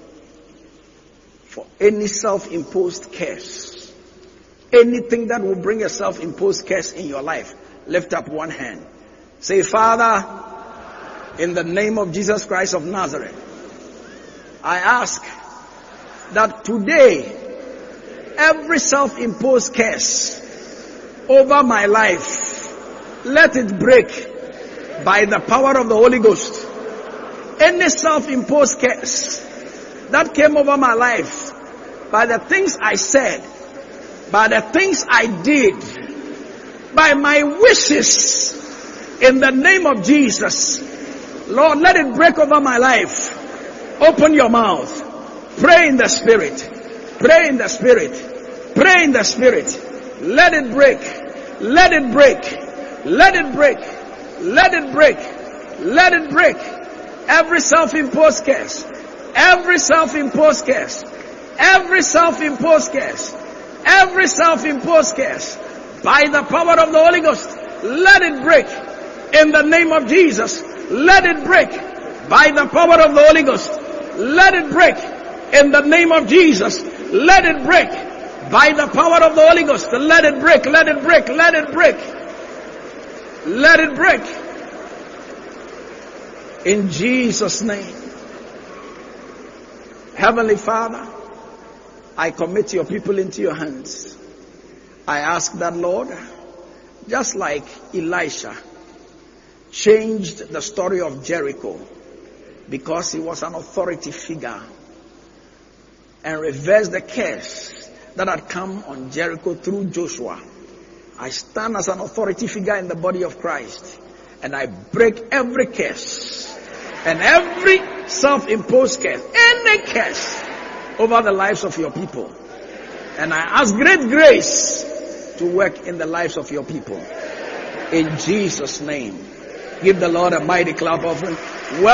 for any self-imposed curse. Anything that will bring a self-imposed curse in your life. Lift up one hand. Say, Father, in the name of Jesus Christ of Nazareth, I ask that today, every self-imposed curse over my life, let it break by the power of the Holy Ghost. Any self-imposed curse that came over my life by the things I said, by the things I did, by my wishes, in the name of Jesus, Lord, let it break over my life. Open your mouth. Pray in the Spirit. Pray in the Spirit. Pray in the Spirit. Let it break. Let it break. Let it break. Let it break. Let it break. Every self-imposed curse. Every self-imposed curse. Every self-imposed curse. Every self-imposed curse. By the power of the Holy Ghost, let it break. In the name of Jesus, let it break. By the power of the Holy Ghost, let it break. In the name of Jesus, let it break. By the power of the Holy Ghost, let it break, let it break, let it break. Let it break. In Jesus' name. Heavenly Father, I commit your people into your hands. I ask that, Lord, just like Elisha changed the story of Jericho because he was an authority figure, and reversed the curse that had come on Jericho through Joshua. I stand as an authority figure in the body of Christ, and I break every curse and every self-imposed curse, any curse over the lives of your people. And I ask great grace to work in the lives of your people. In Jesus' name. Give the Lord a mighty clap offering. Well